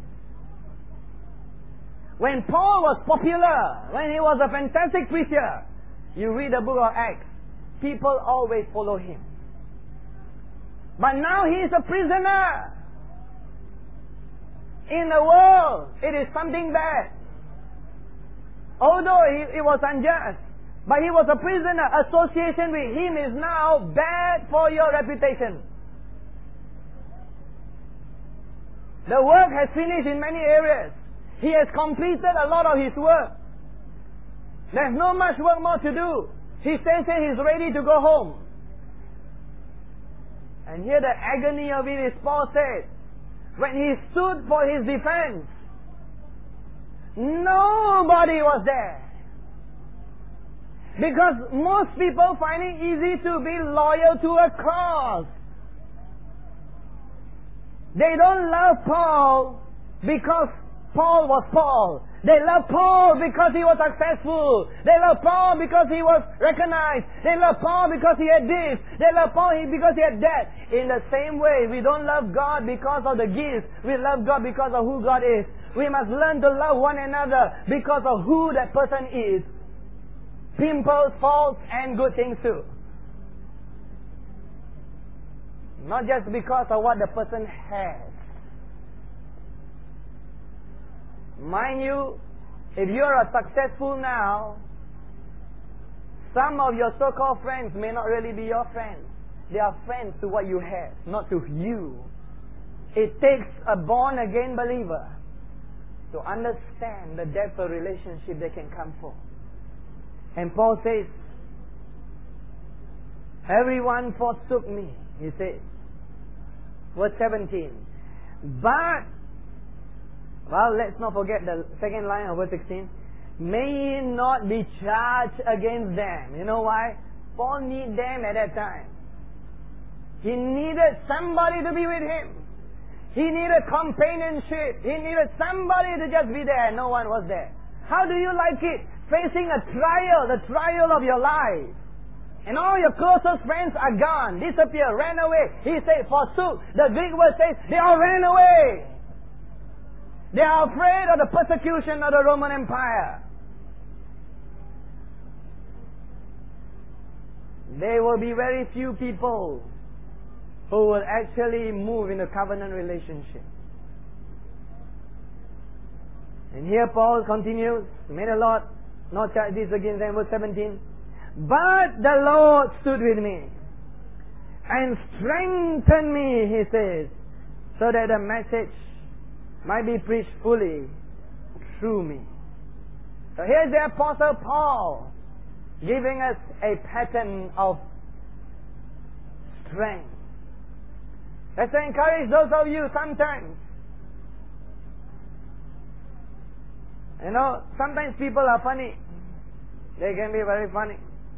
When Paul was popular, when he was a fantastic preacher, you read the book of Acts, people always follow him. But now he is a prisoner. In the world, it is something bad. Although he, it was unjust, but he was a prisoner. Association with him is now bad for your reputation. The work has finished in many areas. He has completed a lot of his work. There's no much work more to do. He says that he's ready to go home. And here the agony of it is Paul said, when he stood for his defense, nobody was there. Because most people find it easy to be loyal to a cause. They don't love Paul because Paul was Paul. They love Paul because he was successful. They love Paul because he was recognized. They love Paul because he had this. They love Paul because he had that. In the same way, we don't love God because of the gifts. We love God because of who God is. We must learn to love one another because of who that person is. Pimples, faults, and good things too. Not just because of what the person has. Mind you, if you are successful now, some of your so-called friends may not really be your friends. They are friends to what you have, not to you. It takes a born-again believer to understand the depth of relationship they can come from. And Paul says, everyone forsook me, he says. Verse seventeen. But, well, let's not forget the second line of verse sixteen. May it not be charged against them. You know why? Paul needed them at that time. He needed somebody to be with him. He needed companionship. He needed somebody to just be there. No one was there. How do you like it? Facing a trial, the trial of your life. And all your closest friends are gone, disappeared, ran away. He said, forsook. The Greek word says, they all ran away. They are afraid of the persecution of the Roman Empire. There will be very few people who will actually move in a covenant relationship. And here Paul continues, may the Lord not charge this against them, verse seventeen. But the Lord stood with me and strengthened me, he says, so that the message might be preached fully through me. So here's the Apostle Paul giving us a pattern of strength. Let's encourage those of you sometimes. You know, sometimes people are funny. They can be very funny.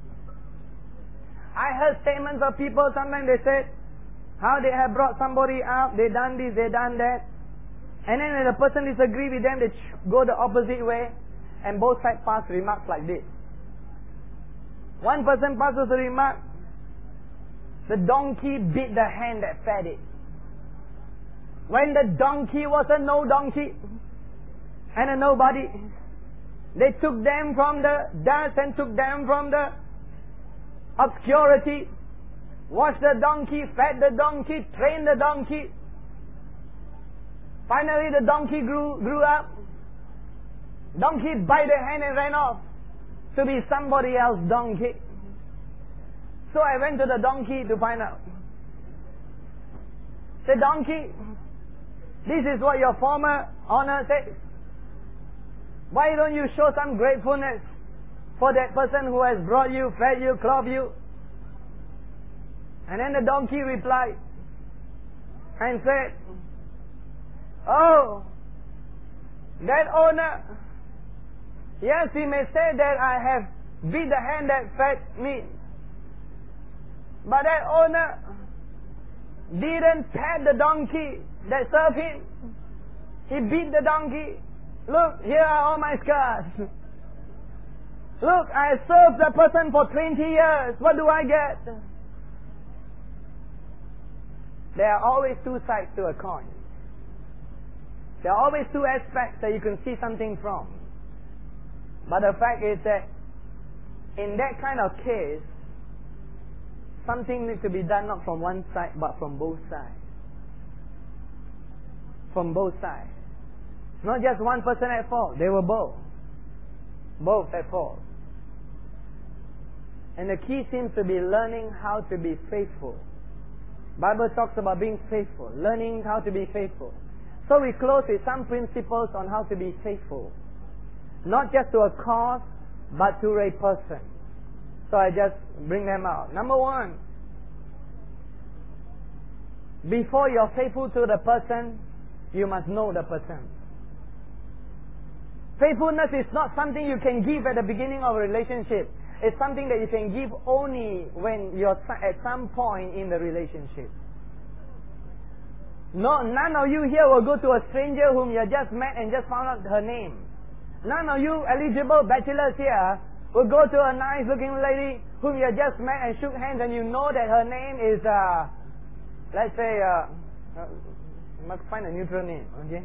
I heard statements of people, sometimes they said how they have brought somebody up, they done this, they done that. And then when the person disagree with them, they go the opposite way, and both sides pass remarks like this. One person passes a remark, the donkey bit the hand that fed it. When the donkey was a no donkey and a nobody, they took them from the dust and took them from the obscurity, washed the donkey, fed the donkey, trained the donkey. Finally the donkey grew grew up. Donkey bite the hand and ran off to be somebody else's donkey. So I went to the donkey to find out. Say, donkey, this is what your former owner says. Why don't you show some gratefulness for that person who has brought you, fed you, clothed you? And then the donkey replied and said, oh, That owner, yes, he may say that I have beat the hand that fed me. But that owner didn't pat the donkey that served him. He beat the donkey. Look, here are all my scars. Look, I served the person for twenty years. What do I get? There are always two sides to a coin. There are always two aspects that you can see something from. But the fact is that in that kind of case, something needs to be done not from one side but from both sides. From both sides. Not just one person at fault. They were both. Both at fault. And the key seems to be learning how to be faithful. Bible talks about being faithful. Learning how to be faithful. So we close with some principles on how to be faithful. Not just to a cause, but to a person. So I just bring them out. Number one. Before you're faithful to the person, you must know the person. Faithfulness is not something you can give at the beginning of a relationship. It's something that you can give only when you're at some point in the relationship. No, none of you here will go to a stranger whom you just met and just found out her name. None of you eligible bachelors here will go to a nice looking lady whom you just met and shook hands and you know that her name is, uh, let's say, uh, uh, must find a neutral name, okay?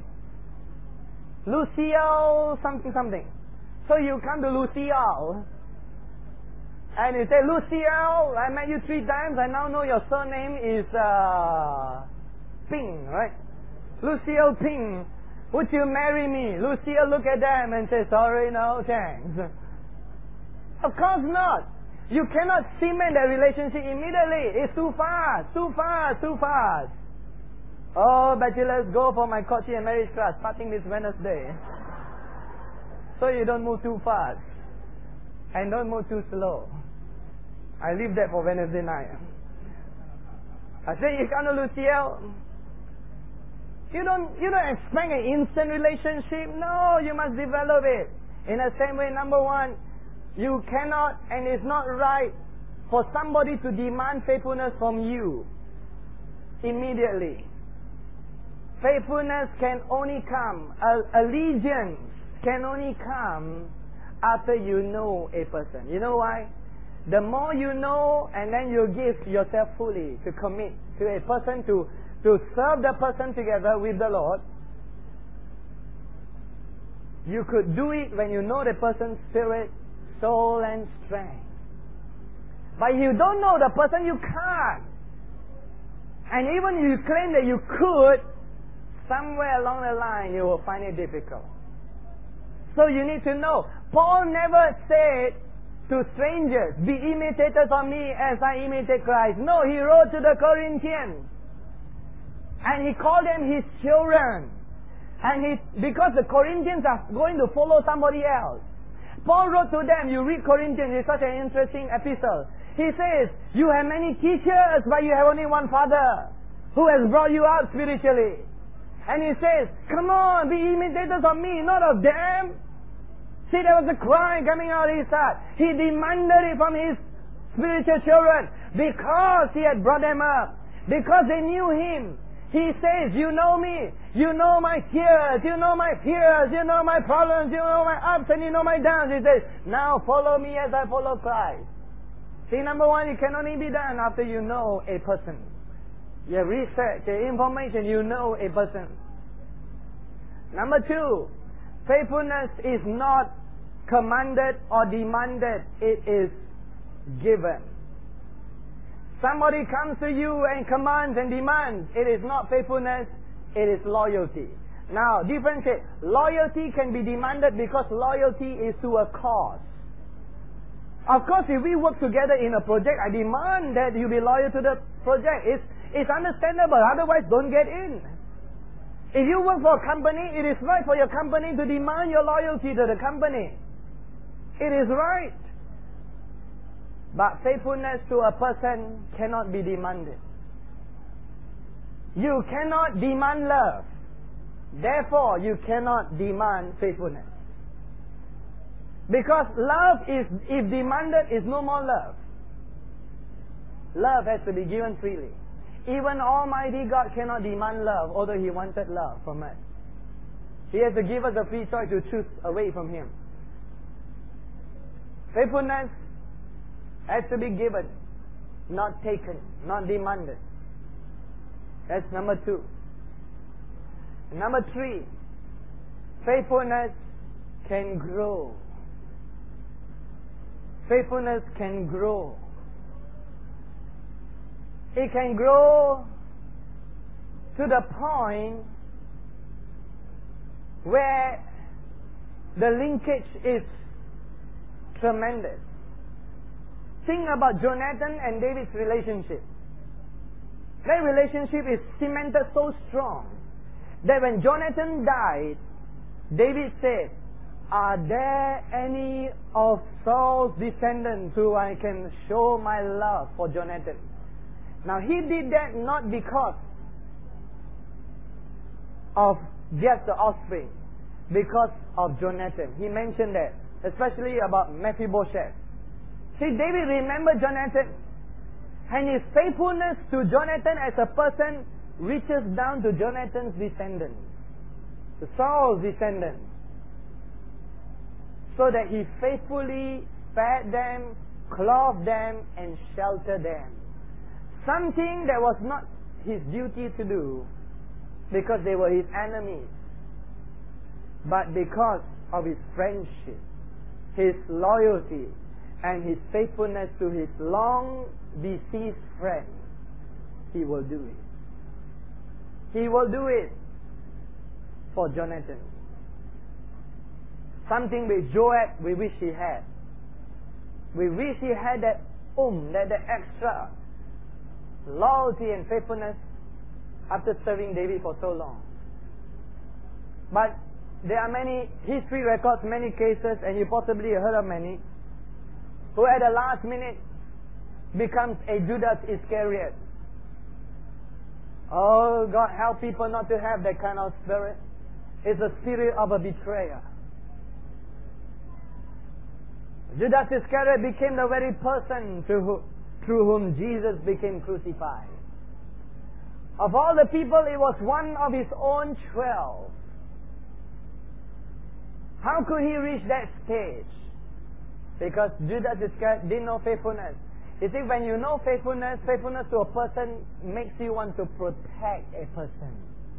Lucille something something. So you come to Lucille and you say, Lucille, I met you three times, I now know your surname is uh, Ping, right? Lucille Ping, would you marry me? Lucille look at them and say, sorry, no, thanks. Of course not. You cannot cement that relationship immediately. It's too fast, too fast, too fast. Oh, bachelors, go for my courtship and marriage class starting this Wednesday. So you don't move too fast. And don't move too slow. I leave that for Wednesday night. I say, you come to Lucille. You don't, you don't expect an instant relationship. No, you must develop it. In the same way, number one, you cannot and it's not right for somebody to demand faithfulness from you immediately. Faithfulness can only come, allegiance can only come after you know a person. You know why? The more you know and then you give yourself fully to commit to a person, to, to serve the person together with the Lord, you could do it when you know the person's spirit, soul and strength. But if you don't know the person, you can't. And even if you claim that you could, somewhere along the line you will find it difficult. So you need to know. Paul never said to strangers, be imitators of me as I imitate Christ. No, he wrote to the Corinthians. And he called them his children. And he, because the Corinthians are going to follow somebody else. Paul wrote to them, you read Corinthians, it's such an interesting epistle. He says, you have many teachers, but you have only one Father who has brought you up spiritually. And he says, come on, be imitators of me, not of them. See, there was a cry coming out of his heart. He demanded it from his spiritual children because he had brought them up. Because they knew him. He says, you know me. You know my tears. You know my fears. You know my problems. You know my ups and you know my downs. He says, now follow me as I follow Christ. See, number one, it can only be done after you know a person. You have research, you have information, you know a person. Number two, faithfulness is not commanded or demanded, it is given. Somebody comes to you and commands and demands, it is not faithfulness, it is loyalty. Now, differentiate. Loyalty can be demanded because loyalty is to a cause. Of course, if we work together in a project, I demand that you be loyal to the project. It's, it's understandable, otherwise don't get in. If you work for a company, it is right for your company to demand your loyalty to the company. It is right. But faithfulness to a person cannot be demanded. You cannot demand love. Therefore, you cannot demand faithfulness. Because love is, if demanded, is no more love. Love has to be given freely. Even Almighty God cannot demand love, although He wanted love from us. He has to give us a free choice to choose away from Him. Faithfulness has to be given, not taken, not demanded. That's number two. Number three, faithfulness can grow. Faithfulness can grow. It can grow to the point where the linkage is tremendous. Think about Jonathan and David's relationship. Their relationship is cemented so strong that when Jonathan died, David said, "Are there any of Saul's descendants who I can show my love for Jonathan?" Now he did that not because of just the offspring, because of Jonathan. He mentioned that, especially about Mephibosheth. See, David remembered Jonathan, and his faithfulness to Jonathan as a person reaches down to Jonathan's descendants, to Saul's descendants, so that he faithfully fed them, clothed them, and sheltered them. Something that was not his duty to do, because they were his enemies, but because of his friendship, his loyalty, and his faithfulness to his long deceased friend, he will do it. He will do it for Jonathan. Something with Joab we wish he had. We wish he had that um, that, that extra loyalty and faithfulness after serving David for so long. But there are many history records, many cases, and you possibly heard of many, who at the last minute becomes a Judas Iscariot. Oh, God help people not to have that kind of spirit. It's the spirit of a betrayer. Judas Iscariot became the very person through whom, through whom Jesus became crucified. Of all the people, it was one of his own twelve. How could he reach that stage? Because Judas Iscariot didn't know faithfulness. You see, when you know faithfulness, faithfulness to a person makes you want to protect a person.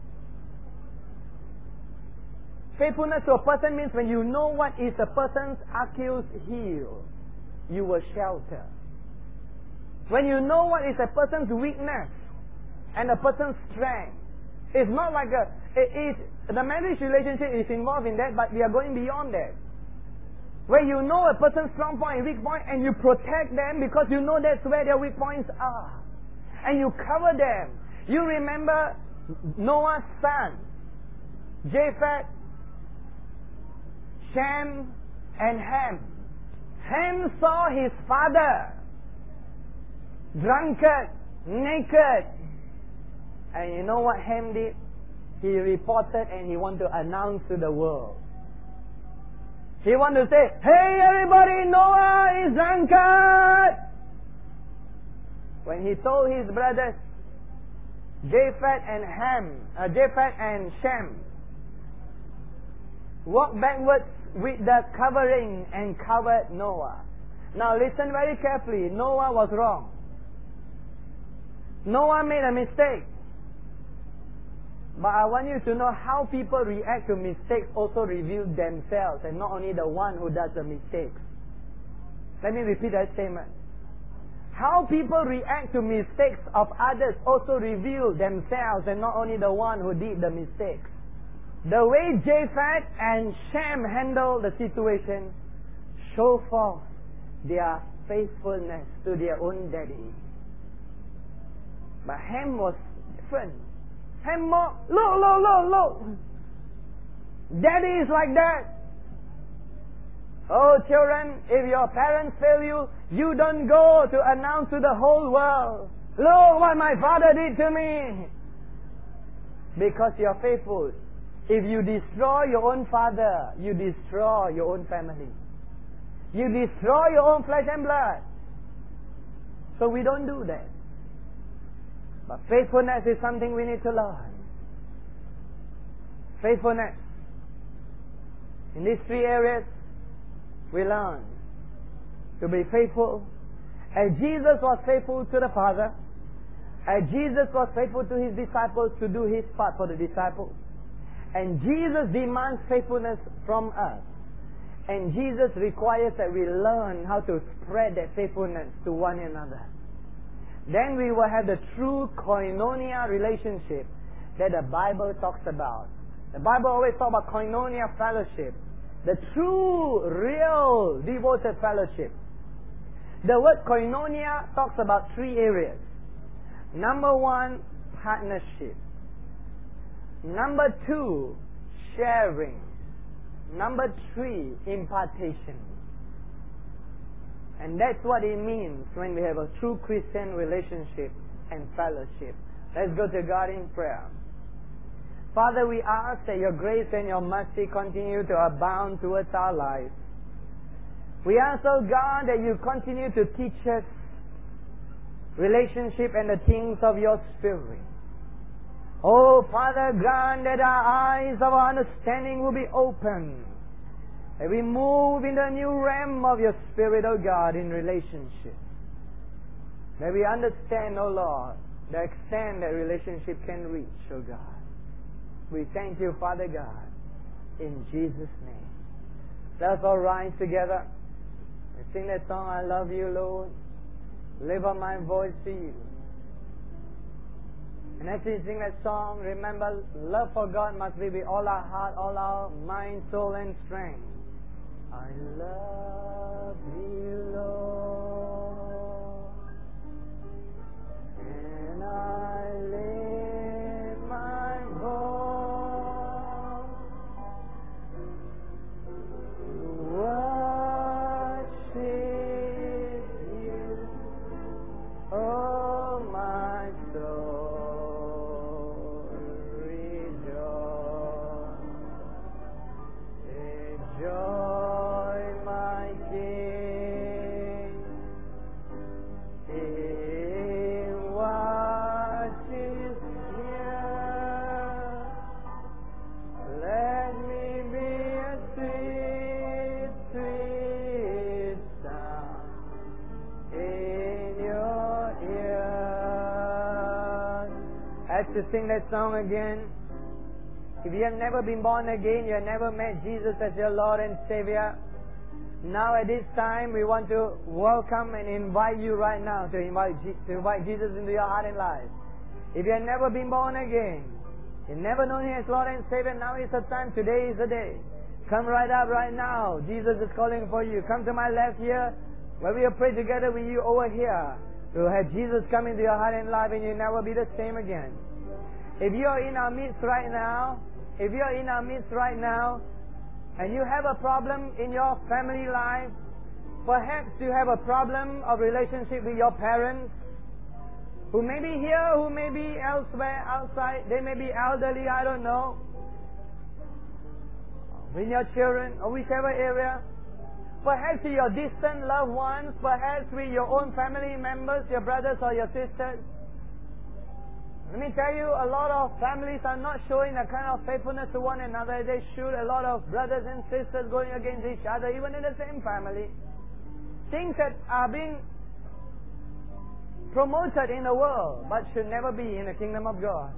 Faithfulness to a person means when you know what is a person's Achilles heel, you will shelter. When you know what is a person's weakness and a person's strength, it's not like a, it is, the marriage relationship is involved in that, but we are going beyond that. Where you know a person's strong point and weak point, and you protect them because you know that's where their weak points are. And you cover them. You remember Noah's son, Japheth, Shem, and Ham. Ham saw his father drunkard, naked. And you know what Ham did? He reported and he wanted to announce to the world. He wanted to say, "Hey everybody, Noah is drunkard!" When he told his brothers, Japheth and Ham, uh, Japheth and Shem, walked backwards with the covering and covered Noah. Now listen very carefully. Noah was wrong. Noah made a mistake. But I want you to know how people react to mistakes also reveal themselves, and not only the one who does the mistakes. Let me repeat that statement. How people react to mistakes of others also reveal themselves, and not only the one who did the mistakes. The way Japheth and Shem handled the situation show forth their faithfulness to their own daddy. But Ham was different. Ham more, look, look, look, look. Daddy is like that. Oh children, if your parents fail you, you don't go to announce to the whole world, "Look what my father did to me." Because you're faithful. If you destroy your own father, you destroy your own family. You destroy your own flesh and blood. So we don't do that. But faithfulness is something we need to learn. Faithfulness. In these three areas, we learn to be faithful. As Jesus was faithful to the Father, as Jesus was faithful to His disciples to do His part for the disciples, and Jesus demands faithfulness from us, and Jesus requires that we learn how to spread that faithfulness to one another. Then we will have the true koinonia relationship that the Bible talks about. The Bible always talks about koinonia fellowship. The true, real, devoted fellowship. The word koinonia talks about three areas. Number one, partnership. Number two, sharing. Number three, impartation. And that's what it means when we have a true Christian relationship and fellowship. Let's go to God in prayer. Father, we ask that your grace and your mercy continue to abound towards our lives. We ask, oh God, that you continue to teach us relationship and the things of your Spirit. Oh, Father, grant that our eyes of our understanding will be open. That we move in the new realm of your Spirit, oh God, in relationship. That we understand, oh Lord, the extent that relationship can reach, oh God. We thank you, Father God, in Jesus' name. Let us all rise together and sing that song, I love you, Lord. Lift up my voice to you. And as we sing that song, remember, love for God must be with all our heart, all our mind, soul, and strength. I love you, Lord, and I lift my voice to worship you, oh my soul, rejoice, rejoice. To sing that song again. If you have never been born again, you have never met Jesus as your Lord and Savior, now at this time we want to welcome and invite you right now to invite, to invite Jesus into your heart and life. If you have never been born again, you've never known Him as Lord and Savior, now is the time. Today is the day. Come right up right now. Jesus is calling for you. Come to my left here, where we will pray together with you over here. We'll have Jesus come into your heart and life, and you'll never be the same again. If you're in our midst right now, if you're in our midst right now, and you have a problem in your family life, perhaps you have a problem of relationship with your parents, who may be here, who may be elsewhere, outside, they may be elderly, I don't know, with your children, or whichever area, perhaps with your distant loved ones, perhaps with your own family members, your brothers or your sisters. Let me tell you, a lot of families are not showing the kind of faithfulness to one another they should. A lot of brothers and sisters going against each other, even in the same family. Things that are being promoted in the world, but should never be in the kingdom of God.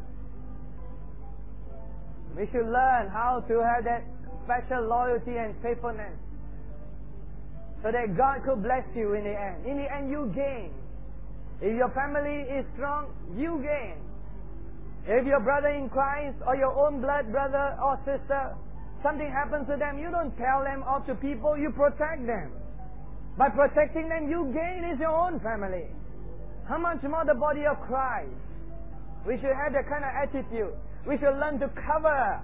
We should learn how to have that special loyalty and faithfulness, so that God could bless you in the end. In the end, you gain. If your family is strong, you gain. If your brother in Christ or your own blood brother or sister, something happens to them, you don't tell them off to people, you protect them. By protecting them, you gain is your own family. How much more the body of Christ? We should have that kind of attitude. We should learn to cover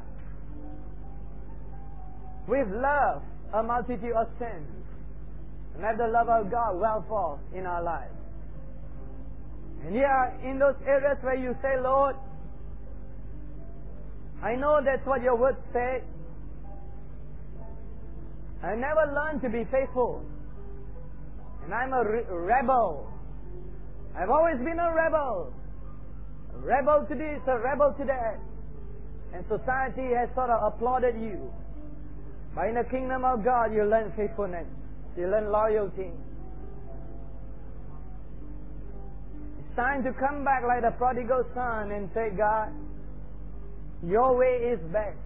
with love a multitude of sins, and have the love of God well forth in our lives. And here, in those areas where you say, Lord, I know that's what your word said. I never learned to be faithful. And I'm a re- rebel. I've always been a rebel. A rebel to this, a rebel to that. And society has sort of applauded you. But in the kingdom of God, you learn faithfulness. You learn loyalty. It's time to come back like the prodigal son and say, God, your way is best.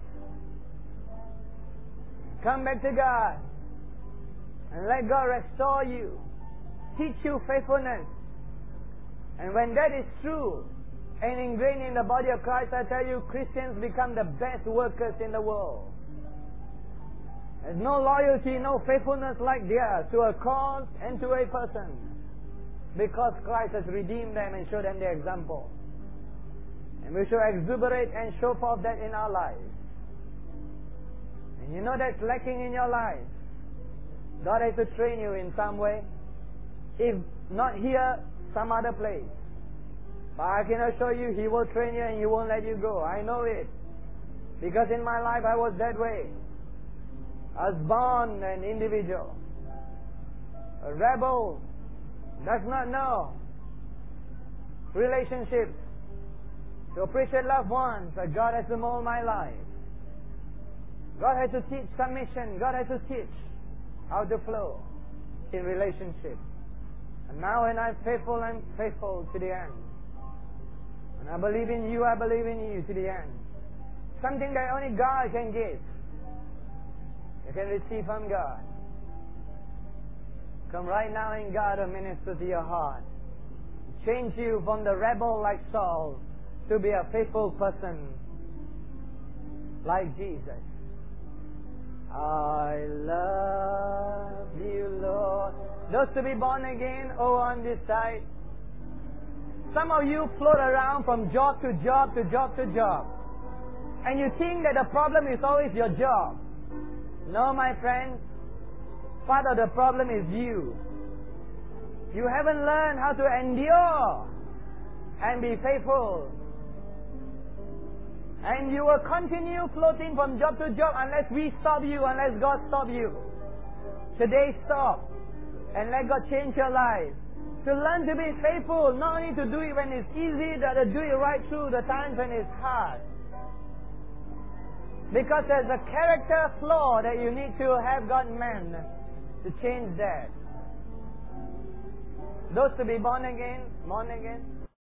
Come back to God and let God restore you, teach you faithfulness. And when that is true and ingrained in the body of Christ, I tell you, Christians become the best workers in the world. There's no loyalty, no faithfulness like theirs to a cause and to a person, because Christ has redeemed them and showed them the example. And we should exuberate and show forth that in our lives. And you know that's lacking in your life. God has to train you in some way. If not here, some other place. But I can assure you, He will train you and He won't let you go. I know it. Because in my life I was that way. I was born an individual. A rebel. Does not know relationships. To appreciate loved ones. But God has to mold my life. God has to teach submission. God has to teach how to flow in relationship. And now when I'm faithful, I'm faithful to the end. And I believe in you, I believe in you to the end. Something that only God can give. You can receive from God. Come right now and God will minister to your heart. Change you from the rebel like Saul to be a faithful person like Jesus. I love you, Lord. Those to be born again, oh, on this side. Some of you float around from job to job to job to job. And you think that the problem is always your job. No, my friends. Part of the problem is you. You haven't learned how to endure and be faithful. And you will continue floating from job to job unless we stop you, unless God stop you. Today stop. And let God change your life. To learn to be faithful, not only to do it when it's easy, but to do it right through the times when it's hard. Because there's a character flaw that you need to have God mend to change that. Those to be born again, born again,